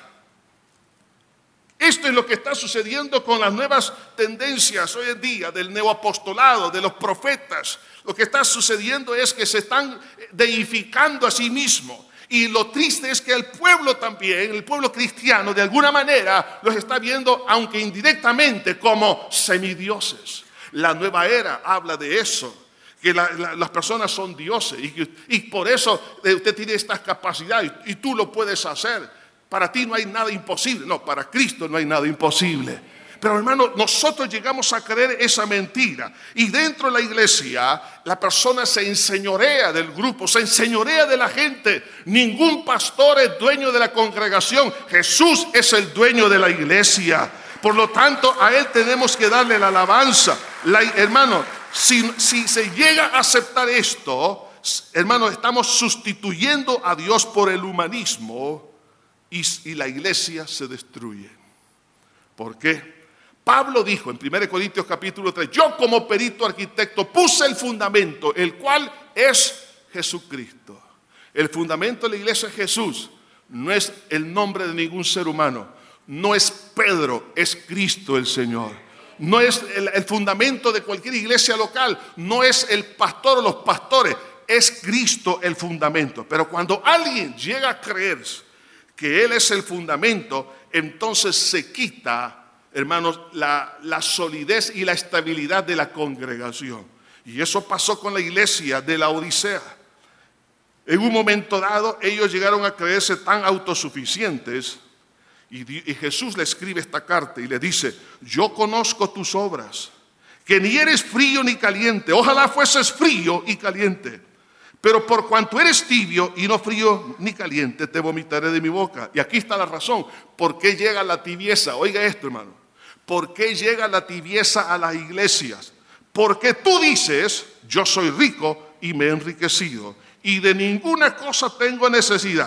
Esto es lo que está sucediendo con las nuevas tendencias hoy en día del neoapostolado, de los profetas. Lo que está sucediendo es que se están deificando a sí mismos. Y lo triste es que el pueblo también, el pueblo cristiano, de alguna manera los está viendo, aunque indirectamente, como semidioses. La nueva era habla de eso, que la, la, las personas son dioses y, y por eso usted tiene estas capacidades y tú lo puedes hacer. Para ti no hay nada imposible. No, para Cristo no hay nada imposible. Pero hermano, nosotros llegamos a creer esa mentira. Y dentro de la iglesia, la persona se enseñorea del grupo, se enseñorea de la gente. Ningún pastor es dueño de la congregación. Jesús es el dueño de la iglesia. Por lo tanto, a Él tenemos que darle la alabanza. La, hermano, si, si se llega a aceptar esto, hermano, estamos sustituyendo a Dios por el humanismo. Y, y la iglesia se destruye. ¿Por qué? Pablo dijo en primera Corintios capítulo tres, yo como perito arquitecto puse el fundamento, el cual es Jesucristo. El fundamento de la iglesia es Jesús, no es el nombre de ningún ser humano, no es Pedro, es Cristo el Señor. No es el, el fundamento de cualquier iglesia local, no es el pastor o los pastores, es Cristo el fundamento. Pero cuando alguien llega a creer que Él es el fundamento, entonces se quita, hermanos, la, la solidez y la estabilidad de la congregación. Y eso pasó con la iglesia de la Odisea. En un momento dado, ellos llegaron a creerse tan autosuficientes, y, y Jesús le escribe esta carta y le dice, yo conozco tus obras, que ni eres frío ni caliente, ojalá fueses frío y caliente. Pero por cuanto eres tibio y no frío ni caliente, te vomitaré de mi boca. Y aquí está la razón. ¿Por qué llega la tibieza? Oiga esto, hermano. ¿Por qué llega la tibieza a las iglesias? Porque tú dices, yo soy rico y me he enriquecido, y de ninguna cosa tengo necesidad.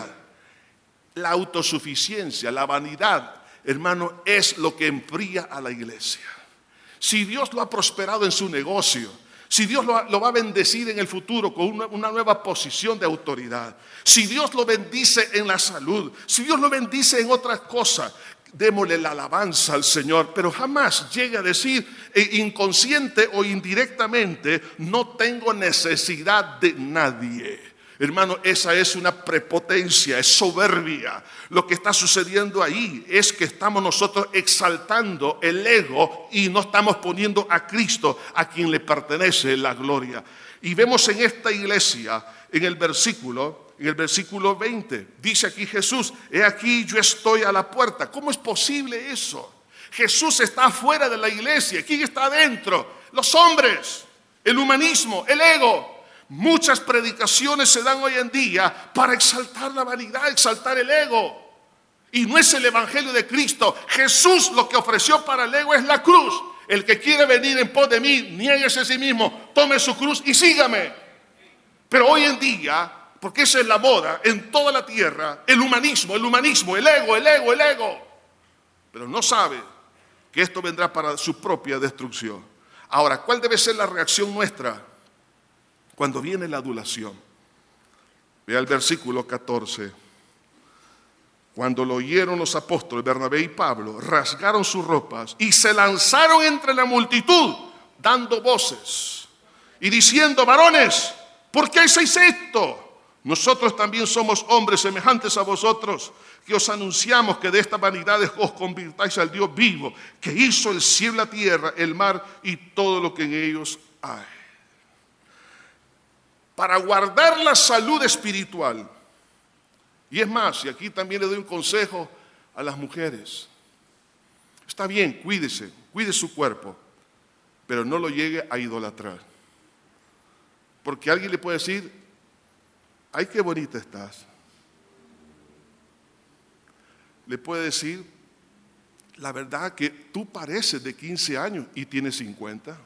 La autosuficiencia, la vanidad, hermano, es lo que enfría a la iglesia. Si Dios lo ha prosperado en su negocio, si Dios lo, lo va a bendecir en el futuro con una, una nueva posición de autoridad, si Dios lo bendice en la salud, si Dios lo bendice en otras cosas, démosle la alabanza al Señor, pero jamás llegue a decir eh, inconsciente o indirectamente, no tengo necesidad de nadie. Hermano, esa es una prepotencia, es soberbia. Lo que está sucediendo ahí es que estamos nosotros exaltando el ego y no estamos poniendo a Cristo, a quien le pertenece la gloria. Y vemos en esta iglesia, en el versículo, en el versículo veinte, dice aquí Jesús, he aquí yo estoy a la puerta. ¿Cómo es posible eso? Jesús está afuera de la iglesia. ¿Quién está adentro? Los hombres, el humanismo, el ego. Muchas predicaciones se dan hoy en día para exaltar la vanidad, exaltar el ego. Y no es el evangelio de Cristo. Jesús lo que ofreció para el ego es la cruz. El que quiere venir en pos de mí, niéguese a sí mismo, tome su cruz y sígame. Pero hoy en día, porque esa es la moda en toda la tierra, el humanismo, el humanismo, el ego, el ego, el ego. Pero no sabe que esto vendrá para su propia destrucción. Ahora, ¿cuál debe ser la reacción nuestra cuando viene la adulación? Vea el versículo catorce. Cuando lo oyeron los apóstoles Bernabé y Pablo, rasgaron sus ropas y se lanzaron entre la multitud, dando voces y diciendo: varones, ¿por qué hacéis esto? Nosotros también somos hombres semejantes a vosotros, que os anunciamos que de estas vanidades os convirtáis al Dios vivo, que hizo el cielo, la tierra, el mar y todo lo que en ellos hay. Para guardar la salud espiritual, y es más, y aquí también le doy un consejo a las mujeres. Está bien, cuídese, cuide su cuerpo, pero no lo llegue a idolatrar. Porque alguien le puede decir: ay, qué bonita estás. Le puede decir: la verdad que tú pareces de quince años y tienes cincuenta.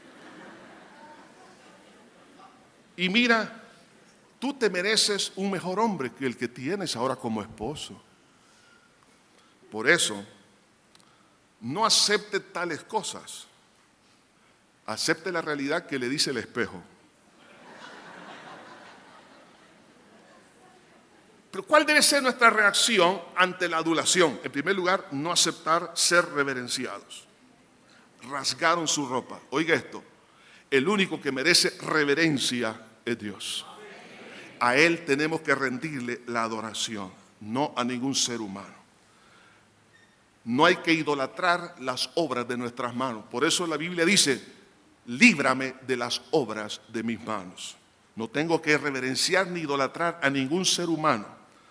Y mira, tú te mereces un mejor hombre que el que tienes ahora como esposo. Por eso, no acepte tales cosas. Acepte la realidad que le dice el espejo. Pero ¿cuál debe ser nuestra reacción ante la adulación? En primer lugar, no aceptar ser reverenciados. Rasgaron su ropa. Oiga esto, el único que merece reverencia es Dios. A Él tenemos que rendirle la adoración, no a ningún ser humano. No hay que idolatrar las obras de nuestras manos. Por eso la Biblia dice: líbrame de las obras de mis manos. No tengo que reverenciar ni idolatrar a ningún ser humano.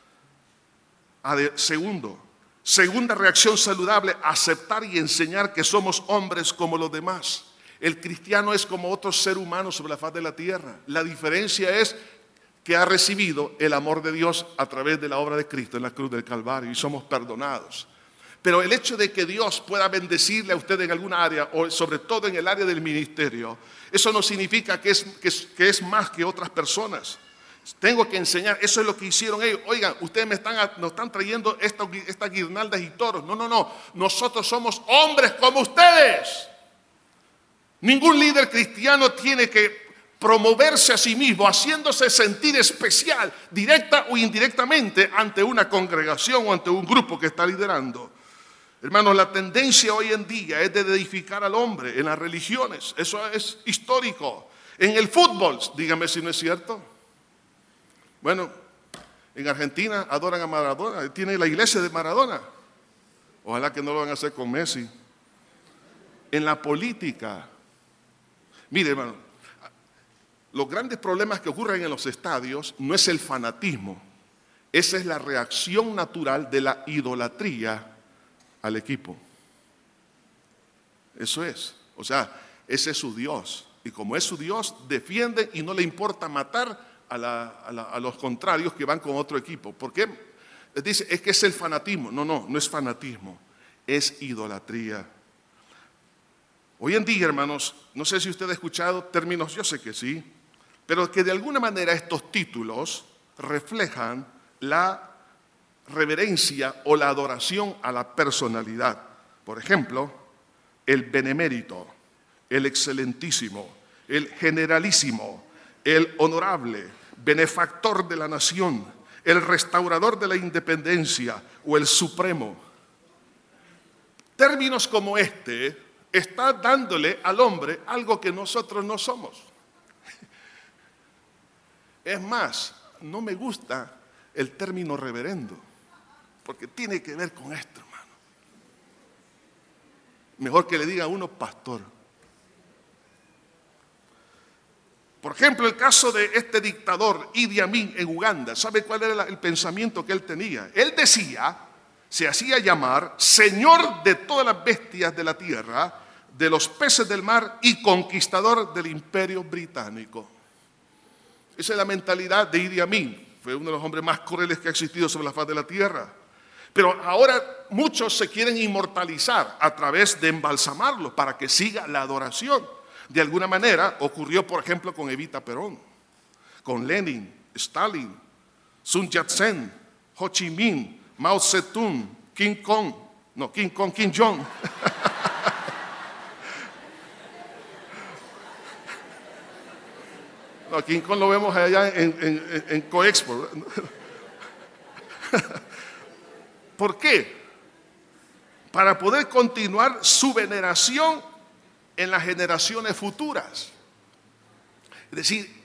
Segundo, segunda reacción saludable, aceptar y enseñar que somos hombres como los demás. El cristiano es como otro ser humano sobre la faz de la tierra. La diferencia es que ha recibido el amor de Dios a través de la obra de Cristo en la cruz del Calvario y somos perdonados. Pero el hecho de que Dios pueda bendecirle a usted en alguna área, o sobre todo en el área del ministerio, eso no significa que es, que es, que es más que otras personas. Tengo que enseñar, eso es lo que hicieron ellos. Oigan, ustedes me están, nos están trayendo estas esta guirnaldas y toros. No, no, no, nosotros somos hombres como ustedes. Ningún líder cristiano tiene que promoverse a sí mismo, haciéndose sentir especial, directa o indirectamente, ante una congregación o ante un grupo que está liderando. Hermanos, la tendencia hoy en día es de edificar al hombre en las religiones. Eso es histórico. En el fútbol, dígame si no es cierto. Bueno, en Argentina adoran a Maradona, tiene la iglesia de Maradona. Ojalá que no lo van a hacer con Messi. En la política, mire, hermano, los grandes problemas que ocurren en los estadios no es el fanatismo, esa es la reacción natural de la idolatría al equipo. Eso es, o sea, ese es su Dios. Y como es su Dios, defiende y no le importa matar a, la, a, la, a los contrarios que van con otro equipo. ¿Por qué? Les dice, es que es el fanatismo. No, no, no es fanatismo, es idolatría. Hoy en día, hermanos, no sé si usted ha escuchado términos, yo sé que sí, pero que de alguna manera estos títulos reflejan la reverencia o la adoración a la personalidad. Por ejemplo, el benemérito, el excelentísimo, el generalísimo, el honorable, benefactor de la nación, el restaurador de la independencia o el supremo. Términos como este están dándole al hombre algo que nosotros no somos. Es más, no me gusta el término reverendo, porque tiene que ver con esto, hermano. Mejor que le diga a uno pastor. Por ejemplo, el caso de este dictador Idi Amin en Uganda. ¿Sabe cuál era el pensamiento que él tenía? Él decía, se hacía llamar Señor de todas las bestias de la tierra, de los peces del mar y conquistador del imperio británico. Esa es la mentalidad de Idi Amin. Fue uno de los hombres más crueles que ha existido sobre la faz de la tierra. Pero ahora muchos se quieren inmortalizar a través de embalsamarlo para que siga la adoración. De alguna manera ocurrió, por ejemplo, con Evita Perón, con Lenin, Stalin, Sun Yat-sen, Ho Chi Minh, Mao Zedong, King Kong, no, King Kong, Kim Jong. No, King Kong lo vemos allá en, en, en Coexpo. ¿Por qué? Para poder continuar su veneración en las generaciones futuras. Es decir,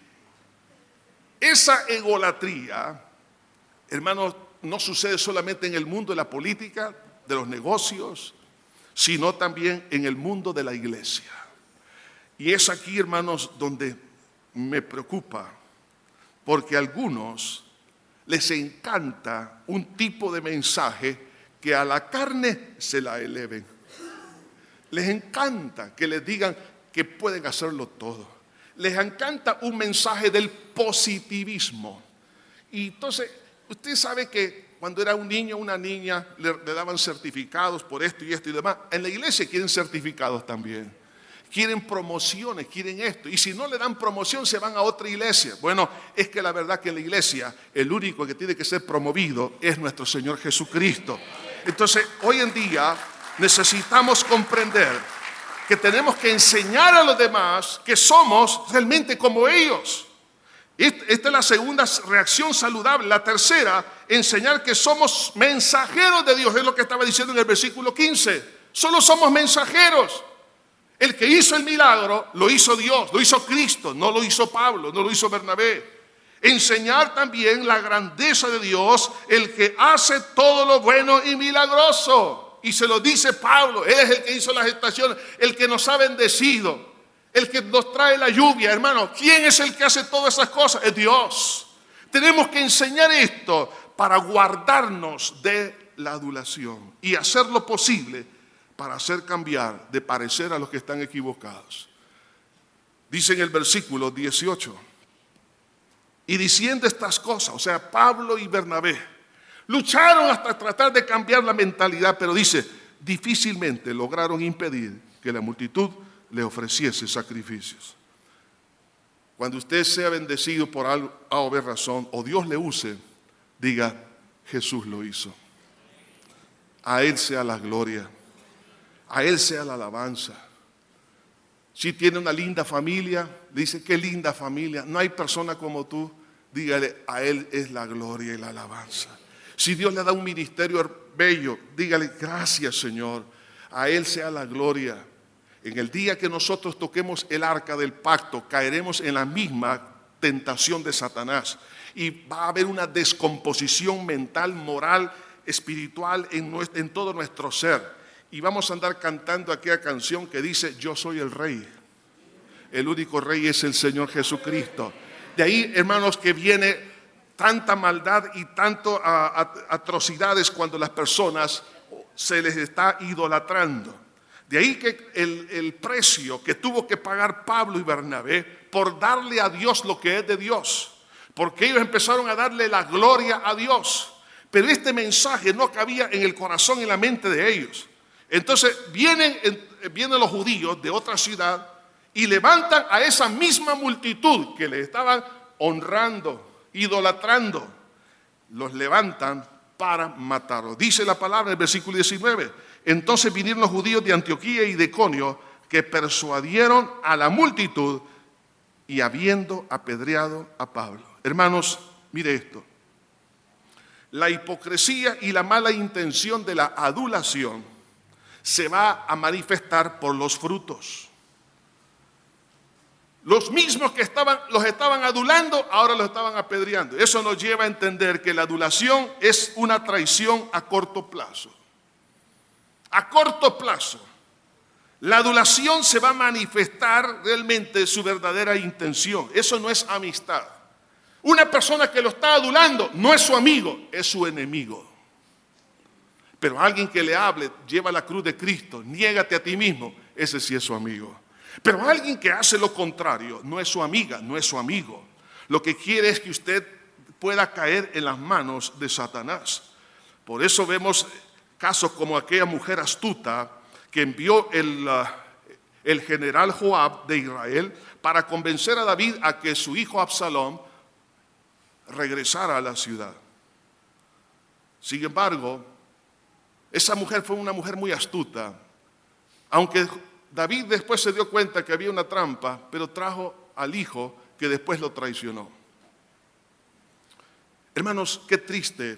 esa egolatría, hermanos, no sucede solamente en el mundo de la política, de los negocios, sino también en el mundo de la iglesia. Y es aquí, hermanos, donde me preocupa, porque a algunos les encanta un tipo de mensaje que a la carne se la eleven. Les encanta que les digan que pueden hacerlo todo. Les encanta un mensaje del positivismo. Y entonces, usted sabe que cuando era un niño o una niña le, le daban certificados por esto y esto y demás. En la iglesia quieren certificados también. Quieren promociones, quieren esto. Y si no le dan promoción, se van a otra iglesia. Bueno, es que la verdad que en la iglesia el único que tiene que ser promovido es nuestro Señor Jesucristo. Entonces, hoy en día necesitamos comprender que tenemos que enseñar a los demás que somos realmente como ellos. Esta es la segunda reacción saludable. La tercera, enseñar que somos mensajeros de Dios. Es lo que estaba diciendo en el versículo quince. Solo somos mensajeros. El que hizo el milagro lo hizo Dios, lo hizo Cristo, no lo hizo Pablo, no lo hizo Bernabé. Enseñar también la grandeza de Dios, el que hace todo lo bueno y milagroso. Y se lo dice Pablo, Él es el que hizo las estaciones, el que nos ha bendecido, el que nos trae la lluvia. Hermano, ¿quién es el que hace todas esas cosas? Es Dios. Tenemos que enseñar esto para guardarnos de la adulación y hacer lo posible para hacer cambiar de parecer a los que están equivocados. Dice en el versículo dieciocho, y diciendo estas cosas, o sea, Pablo y Bernabé lucharon hasta tratar de cambiar la mentalidad, pero dice, difícilmente lograron impedir que la multitud le ofreciese sacrificios. Cuando usted sea bendecido por algo, a o ver razón, o Dios le use, diga, Jesús lo hizo. A Él sea la gloria. A Él sea la alabanza. Si tiene una linda familia, dice, qué linda familia, no hay persona como tú, dígale, a Él es la gloria y la alabanza. Si Dios le da un ministerio bello, dígale, gracias Señor, a Él sea la gloria. En el día que nosotros toquemos el arca del pacto, caeremos en la misma tentación de Satanás y va a haber una descomposición mental, moral, espiritual en, nuestro, en todo nuestro ser. Y vamos a andar cantando aquella canción que dice, yo soy el rey. El único rey es el Señor Jesucristo. De ahí, hermanos, que viene tanta maldad y tanto a, a, atrocidades cuando las personas se les está idolatrando. De ahí que el, el precio que tuvo que pagar Pablo y Bernabé por darle a Dios lo que es de Dios. Porque ellos empezaron a darle la gloria a Dios. Pero este mensaje no cabía en el corazón y en la mente de ellos. Entonces vienen, vienen los judíos de otra ciudad y levantan a esa misma multitud que le estaban honrando, idolatrando. Los levantan para matarlos. Dice la palabra en el versículo diecinueve. Entonces vinieron los judíos de Antioquía y de Iconio que persuadieron a la multitud y habiendo apedreado a Pablo. Hermanos, mire esto. La hipocresía y la mala intención de la adulación se va a manifestar por los frutos. Los mismos que estaban, los estaban adulando, ahora los estaban apedreando. Eso nos lleva a entender que la adulación es una traición a corto plazo. A corto plazo. la adulación se va a manifestar realmente su verdadera intención. Eso no es amistad. Una persona que lo está adulando no es su amigo, es su enemigo. Pero alguien que le hable, lleva la cruz de Cristo, niégate a ti mismo, ese sí es su amigo. Pero alguien que hace lo contrario, no es su amiga, no es su amigo. Lo que quiere es que usted pueda caer en las manos de Satanás. Por eso vemos casos como aquella mujer astuta que envió el, uh, el general Joab de Israel para convencer a David a que su hijo Absalón regresara a la ciudad. Sin embargo, esa mujer fue una mujer muy astuta, aunque David después se dio cuenta que había una trampa, pero trajo al hijo que después lo traicionó. Hermanos, qué triste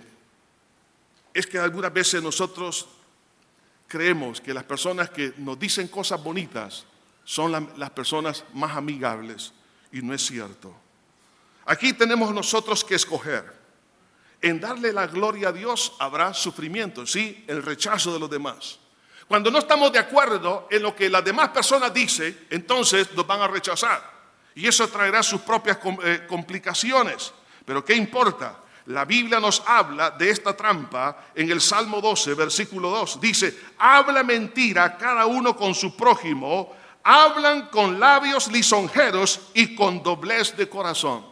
es que algunas veces nosotros creemos que las personas que nos dicen cosas bonitas son la, las personas más amigables, y no es cierto. Aquí tenemos nosotros que escoger. En darle la gloria a Dios habrá sufrimiento, sí, el rechazo de los demás. Cuando no estamos de acuerdo en lo que las demás personas dicen, entonces nos van a rechazar. Y eso traerá sus propias complicaciones. Pero ¿qué importa? La Biblia nos habla de esta trampa en el Salmo doce, versículo dos. Dice, habla mentira cada uno con su prójimo, hablan con labios lisonjeros y con doblez de corazón.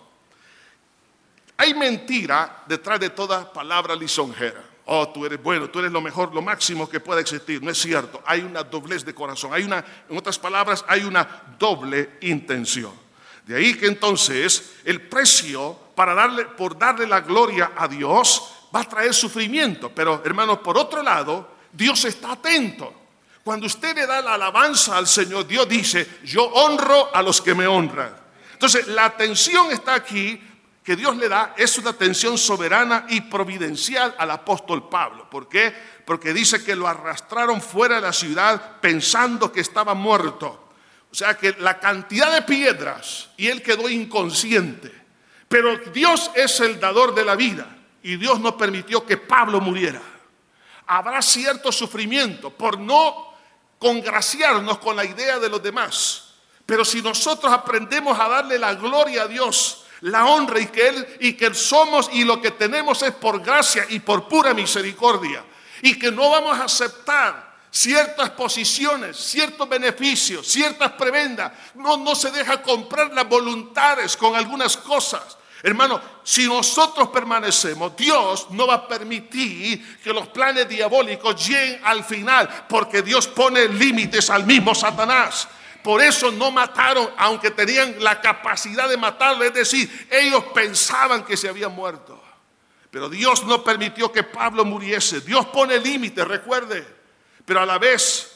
Hay mentira detrás de toda palabra lisonjera. Oh, tú eres bueno, tú eres lo mejor, lo máximo que pueda existir. No es cierto, hay una doblez de corazón. Hay una, en otras palabras, hay una doble intención. De ahí que entonces el precio para darle, por darle la gloria a Dios va a traer sufrimiento. Pero hermanos, por otro lado, Dios está atento. Cuando usted le da la alabanza al Señor, Dios dice, yo honro a los que me honran. Entonces la atención está aquí que Dios le da, es una atención soberana y providencial al apóstol Pablo. ¿Por qué? Porque dice que lo arrastraron fuera de la ciudad pensando que estaba muerto. O sea que la cantidad de piedras, y él quedó inconsciente. Pero Dios es el dador de la vida y Dios no permitió que Pablo muriera. Habrá cierto sufrimiento por no congraciarnos con la idea de los demás. Pero si nosotros aprendemos a darle la gloria a Dios, la honra, y que Él y que somos y lo que tenemos es por gracia y por pura misericordia, y que no vamos a aceptar ciertas posiciones, ciertos beneficios, ciertas prebendas. No, no se deja comprar las voluntades con algunas cosas. Hermano, si nosotros permanecemos, Dios no va a permitir que los planes diabólicos lleguen al final, porque Dios pone límites al mismo Satanás. Por eso no mataron, aunque tenían la capacidad de matarlo. Es decir, ellos pensaban que se había muerto. Pero Dios no permitió que Pablo muriese. Dios pone límites, recuerde. Pero a la vez,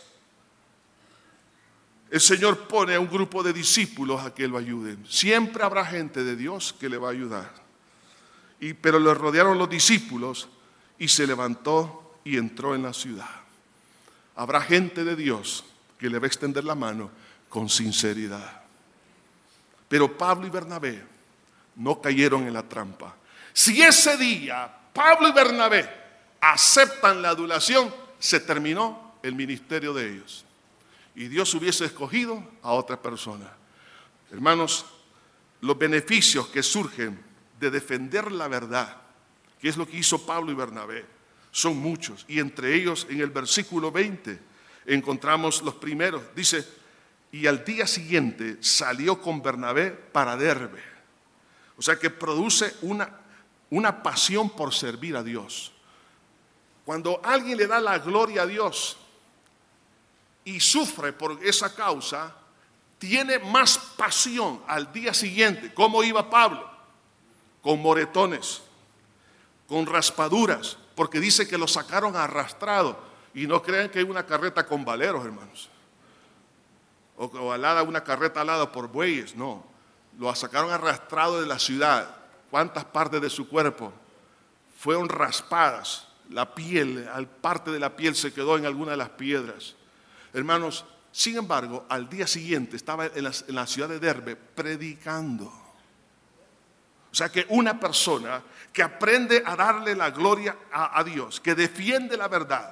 el Señor pone a un grupo de discípulos a que lo ayuden. Siempre habrá gente de Dios que le va a ayudar. Y, pero le rodearon los discípulos y se levantó y entró en la ciudad. Habrá gente de Dios que le va a extender la mano con sinceridad. Pero Pablo y Bernabé no cayeron en la trampa. Si ese día Pablo y Bernabé aceptan la adulación, se terminó el ministerio de ellos. Y Dios hubiese escogido a otra persona. Hermanos, los beneficios que surgen de defender la verdad, que es lo que hizo Pablo y Bernabé, son muchos. Y entre ellos, en el versículo veinte, encontramos los primeros. Dice, y al día siguiente salió con Bernabé para Derbe. O sea que produce una, una pasión por servir a Dios. Cuando alguien le da la gloria a Dios y sufre por esa causa, tiene más pasión al día siguiente. ¿Cómo iba Pablo? Con moretones, con raspaduras, porque dice que lo sacaron arrastrado. Y no crean que hay una carreta con valeros, hermanos. O, o alada, una carreta alada por bueyes. No, lo sacaron arrastrado de la ciudad. ¿Cuántas partes de su cuerpo fueron raspadas? La piel, parte de la piel se quedó en alguna de las piedras. Hermanos, sin embargo, al día siguiente estaba en la, en la ciudad de Derbe predicando. O sea que una persona que aprende a darle la gloria a, a Dios, que defiende la verdad,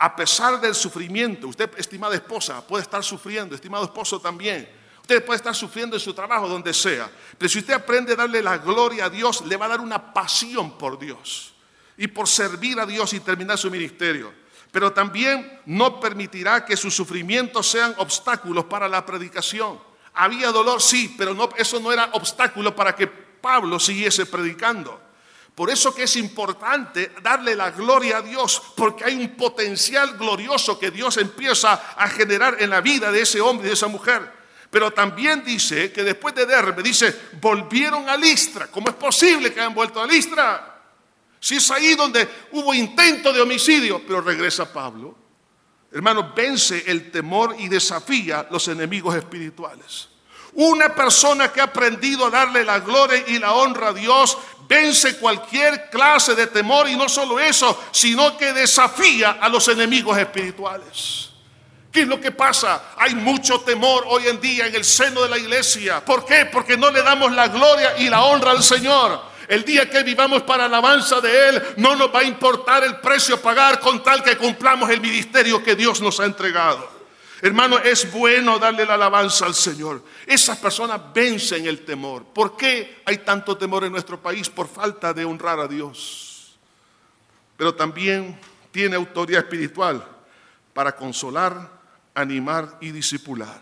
a pesar del sufrimiento. Usted, estimada esposa, puede estar sufriendo, estimado esposo también. Usted puede estar sufriendo en su trabajo, donde sea. Pero si usted aprende a darle la gloria a Dios, le va a dar una pasión por Dios y por servir a Dios y terminar su ministerio. Pero también no permitirá que sus sufrimientos sean obstáculos para la predicación. Había dolor, sí, pero no, eso no era obstáculo para que Pablo siguiese predicando. Por eso que es importante darle la gloria a Dios, porque hay un potencial glorioso que Dios empieza a generar en la vida de ese hombre y de esa mujer. Pero también dice que después de Derbe, dice, volvieron a Listra. ¿Cómo es posible que hayan vuelto a Listra? Si es ahí donde hubo intento de homicidio, pero regresa Pablo. Hermano, vence el temor y desafía los enemigos espirituales. Una persona que ha aprendido a darle la gloria y la honra a Dios, vence cualquier clase de temor, y no solo eso, sino que desafía a los enemigos espirituales. ¿Qué es lo que pasa? Hay mucho temor hoy en día en el seno de la iglesia. ¿Por qué? Porque no le damos la gloria y la honra al Señor. El día que vivamos para alabanza de Él, no nos va a importar el precio a pagar con tal que cumplamos el ministerio que Dios nos ha entregado. Hermano, es bueno darle la alabanza al Señor. Esas personas vencen el temor. ¿Por qué hay tanto temor en nuestro país? Por falta de honrar a Dios. Pero también tiene autoridad espiritual para consolar, animar y discipular.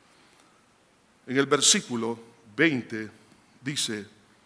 En el versículo veinte dice: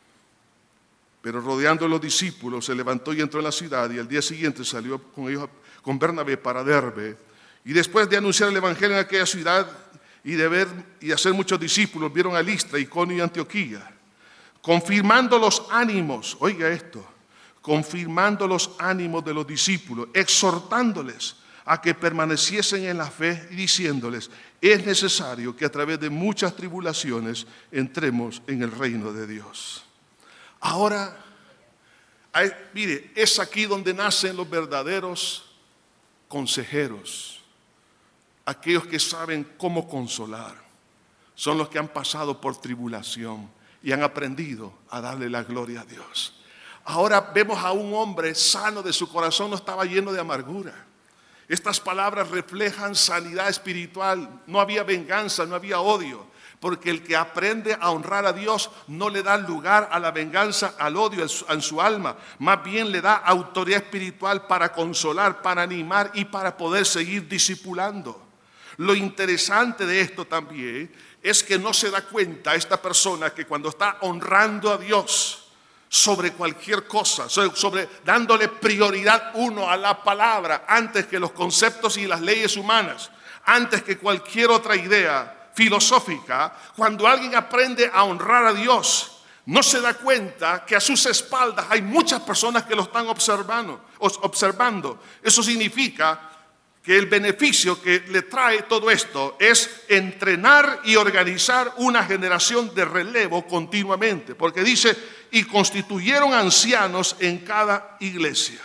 pero rodeando a los discípulos se levantó y entró en la ciudad, y al día siguiente salió con ellos, con Bernabé, para Derbe. Y después de anunciar el evangelio en aquella ciudad y de ver y hacer muchos discípulos, vieron a Listra, Iconio y Antioquía, confirmando los ánimos, oiga esto, confirmando los ánimos de los discípulos, exhortándoles a que permaneciesen en la fe y diciéndoles: es necesario que a través de muchas tribulaciones entremos en el reino de Dios. Ahora, hay, mire, es aquí donde nacen los verdaderos consejeros. Aquellos que saben cómo consolar. Son los que han pasado por tribulación y han aprendido a darle la gloria a Dios. Ahora vemos a un hombre sano de su corazón, no estaba lleno de amargura. Estas palabras reflejan sanidad espiritual. No había venganza, no había odio. Porque el que aprende a honrar a Dios no le da lugar a la venganza, al odio en su alma. Más bien le da autoridad espiritual para consolar, para animar y para poder seguir discipulando. Lo interesante de esto también es que no se da cuenta esta persona que cuando está honrando a Dios sobre cualquier cosa, sobre, sobre dándole prioridad uno a la palabra antes que los conceptos y las leyes humanas, antes que cualquier otra idea filosófica, cuando alguien aprende a honrar a Dios, no se da cuenta que a sus espaldas hay muchas personas que lo están observando, observando. Eso significa que el beneficio que le trae todo esto es entrenar y organizar una generación de relevo continuamente, porque dice: y constituyeron ancianos en cada iglesia.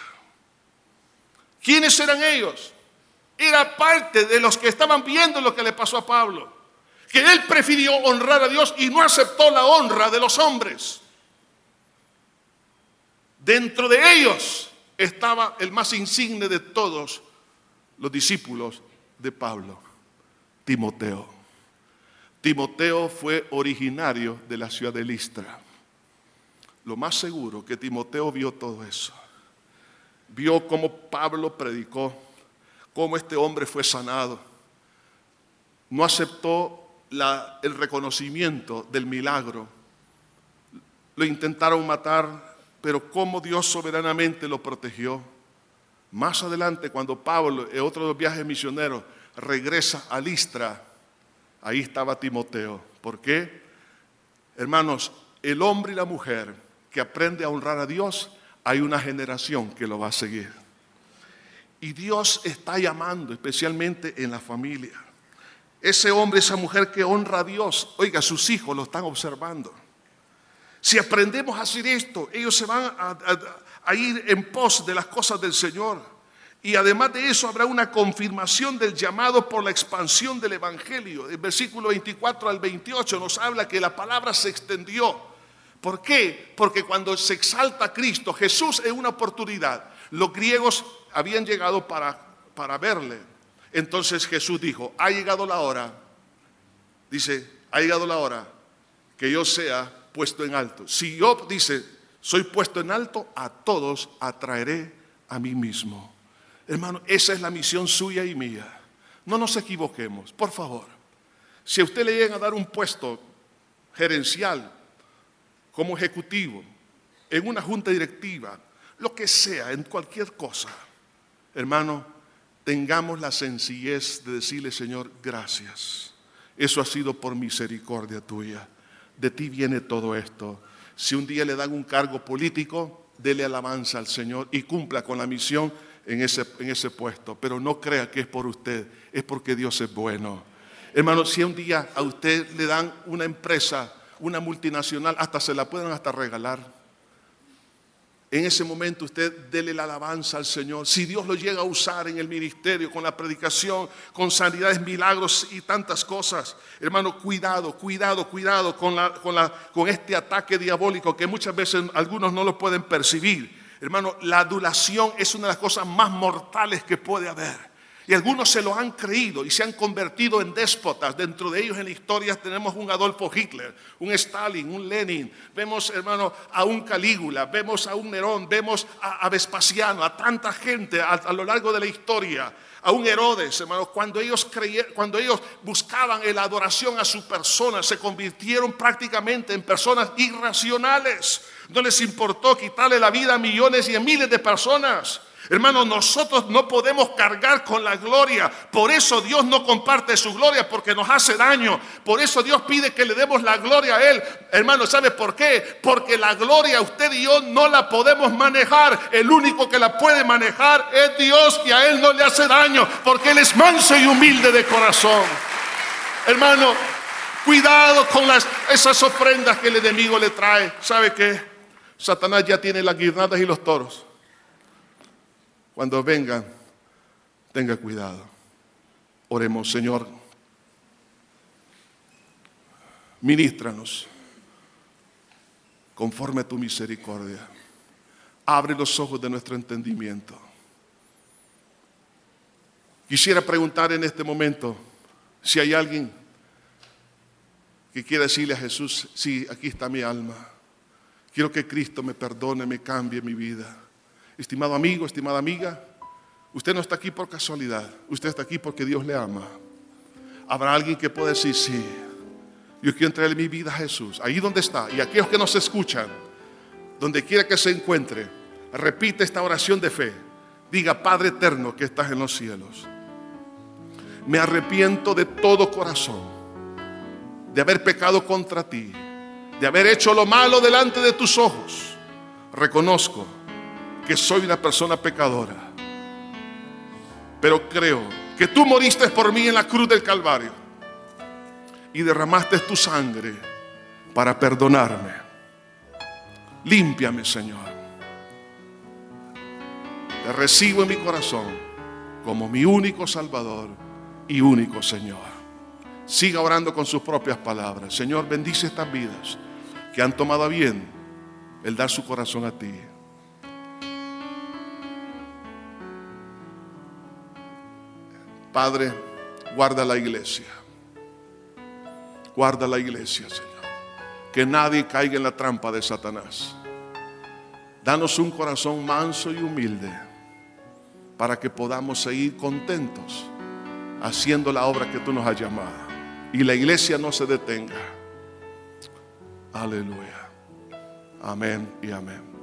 ¿Quiénes eran ellos? Era parte de los que estaban viendo lo que le pasó a Pablo, que él prefirió honrar a Dios y no aceptó la honra de los hombres. Dentro de ellos estaba el más insigne de todos los discípulos de Pablo, Timoteo. Timoteo fue originario de la ciudad de Listra. Lo más seguro que Timoteo vio todo eso. Vio cómo Pablo predicó, cómo este hombre fue sanado. No aceptó La, el reconocimiento del milagro. Lo intentaron matar, pero cómo Dios soberanamente lo protegió. Más adelante, cuando Pablo, en otro de los viajes misioneros, regresa a Listra, ahí estaba Timoteo. ¿Por qué? Hermanos, el hombre y la mujer que aprende a honrar a Dios, hay una generación que lo va a seguir. Y Dios está llamando, especialmente en la familia. Ese hombre, esa mujer que honra a Dios, oiga, sus hijos lo están observando. Si aprendemos a hacer esto, ellos se van a, a, a ir en pos de las cosas del Señor. Y además de eso habrá una confirmación del llamado por la expansión del Evangelio. El versículo veinticuatro al veintiocho nos habla que la palabra se extendió. ¿Por qué? Porque cuando se exalta a Cristo, Jesús, en una oportunidad, los griegos habían llegado para para verle. Entonces Jesús dijo, ha llegado la hora, dice, ha llegado la hora que yo sea puesto en alto. Si yo, dice, soy puesto en alto, a todos atraeré a mí mismo. Hermano, esa es la misión suya y mía. No nos equivoquemos, por favor. Si a usted le llegan a dar un puesto gerencial, como ejecutivo, en una junta directiva, lo que sea, en cualquier cosa, hermano, tengamos la sencillez de decirle, Señor, gracias. Eso ha sido por misericordia tuya. De ti viene todo esto. Si un día le dan un cargo político, dele alabanza al Señor y cumpla con la misión en ese, en ese puesto. Pero no crea que es por usted, es porque Dios es bueno. Hermano, si un día a usted le dan una empresa, una multinacional, hasta se la pueden hasta regalar. En ese momento usted dele la alabanza al Señor. Si Dios lo llega a usar en el ministerio, con la predicación, con sanidades, milagros y tantas cosas, hermano, cuidado, cuidado, cuidado con, la, con, la, con este ataque diabólico que muchas veces algunos no lo pueden percibir. Hermano, la adulación es una de las cosas más mortales que puede haber. Y algunos se lo han creído y se han convertido en déspotas. Dentro de ellos en la historia tenemos un Adolfo Hitler, un Stalin, un Lenin. Vemos, hermano, a un Calígula, vemos a un Nerón, vemos a, a Vespasiano, a tanta gente a, a lo largo de la historia. A un Herodes, hermano, cuando ellos creyeron, cuando ellos buscaban la adoración a su persona, se convirtieron prácticamente en personas irracionales. No les importó quitarle la vida a millones y a miles de personas. Hermanos, nosotros no podemos cargar con la gloria. Por eso Dios no comparte su gloria, porque nos hace daño. Por eso Dios pide que le demos la gloria a Él. Hermano, ¿sabe por qué? Porque la gloria usted y yo no la podemos manejar. El único que la puede manejar es Dios, y a Él no le hace daño, porque Él es manso y humilde de corazón. Hermano, cuidado con las, esas ofrendas que el enemigo le trae. ¿Sabe qué? Satanás ya tiene las guirnaldas y los toros. Cuando vengan, tenga cuidado. Oremos, Señor. Ministranos conforme a tu misericordia. Abre los ojos de nuestro entendimiento. Quisiera preguntar en este momento si hay alguien que quiera decirle a Jesús, sí, aquí está mi alma. Quiero que Cristo me perdone, me cambie mi vida. Estimado amigo, estimada amiga, usted no está aquí por casualidad, usted está aquí porque Dios le ama. Habrá alguien que pueda decir, sí, yo quiero entregarle mi vida a Jesús, ahí donde está. Y aquellos que nos escuchan, donde quiera que se encuentre, repite esta oración de fe. Diga, Padre eterno que estás en los cielos, me arrepiento de todo corazón de haber pecado contra ti, de haber hecho lo malo delante de tus ojos. Reconozco que soy una persona pecadora, pero creo que tú moriste por mí en la cruz del Calvario y derramaste tu sangre para perdonarme. Límpiame, Señor. Te recibo en mi corazón como mi único Salvador y único Señor. Siga orando con sus propias palabras. Señor, bendice estas vidas que han tomado a bien el dar su corazón a ti. Padre, guarda la iglesia. Guarda la iglesia, Señor. Que nadie caiga en la trampa de Satanás. Danos un corazón manso y humilde para que podamos seguir contentos haciendo la obra que tú nos has llamado. Y la iglesia no se detenga. Aleluya. Amén y amén.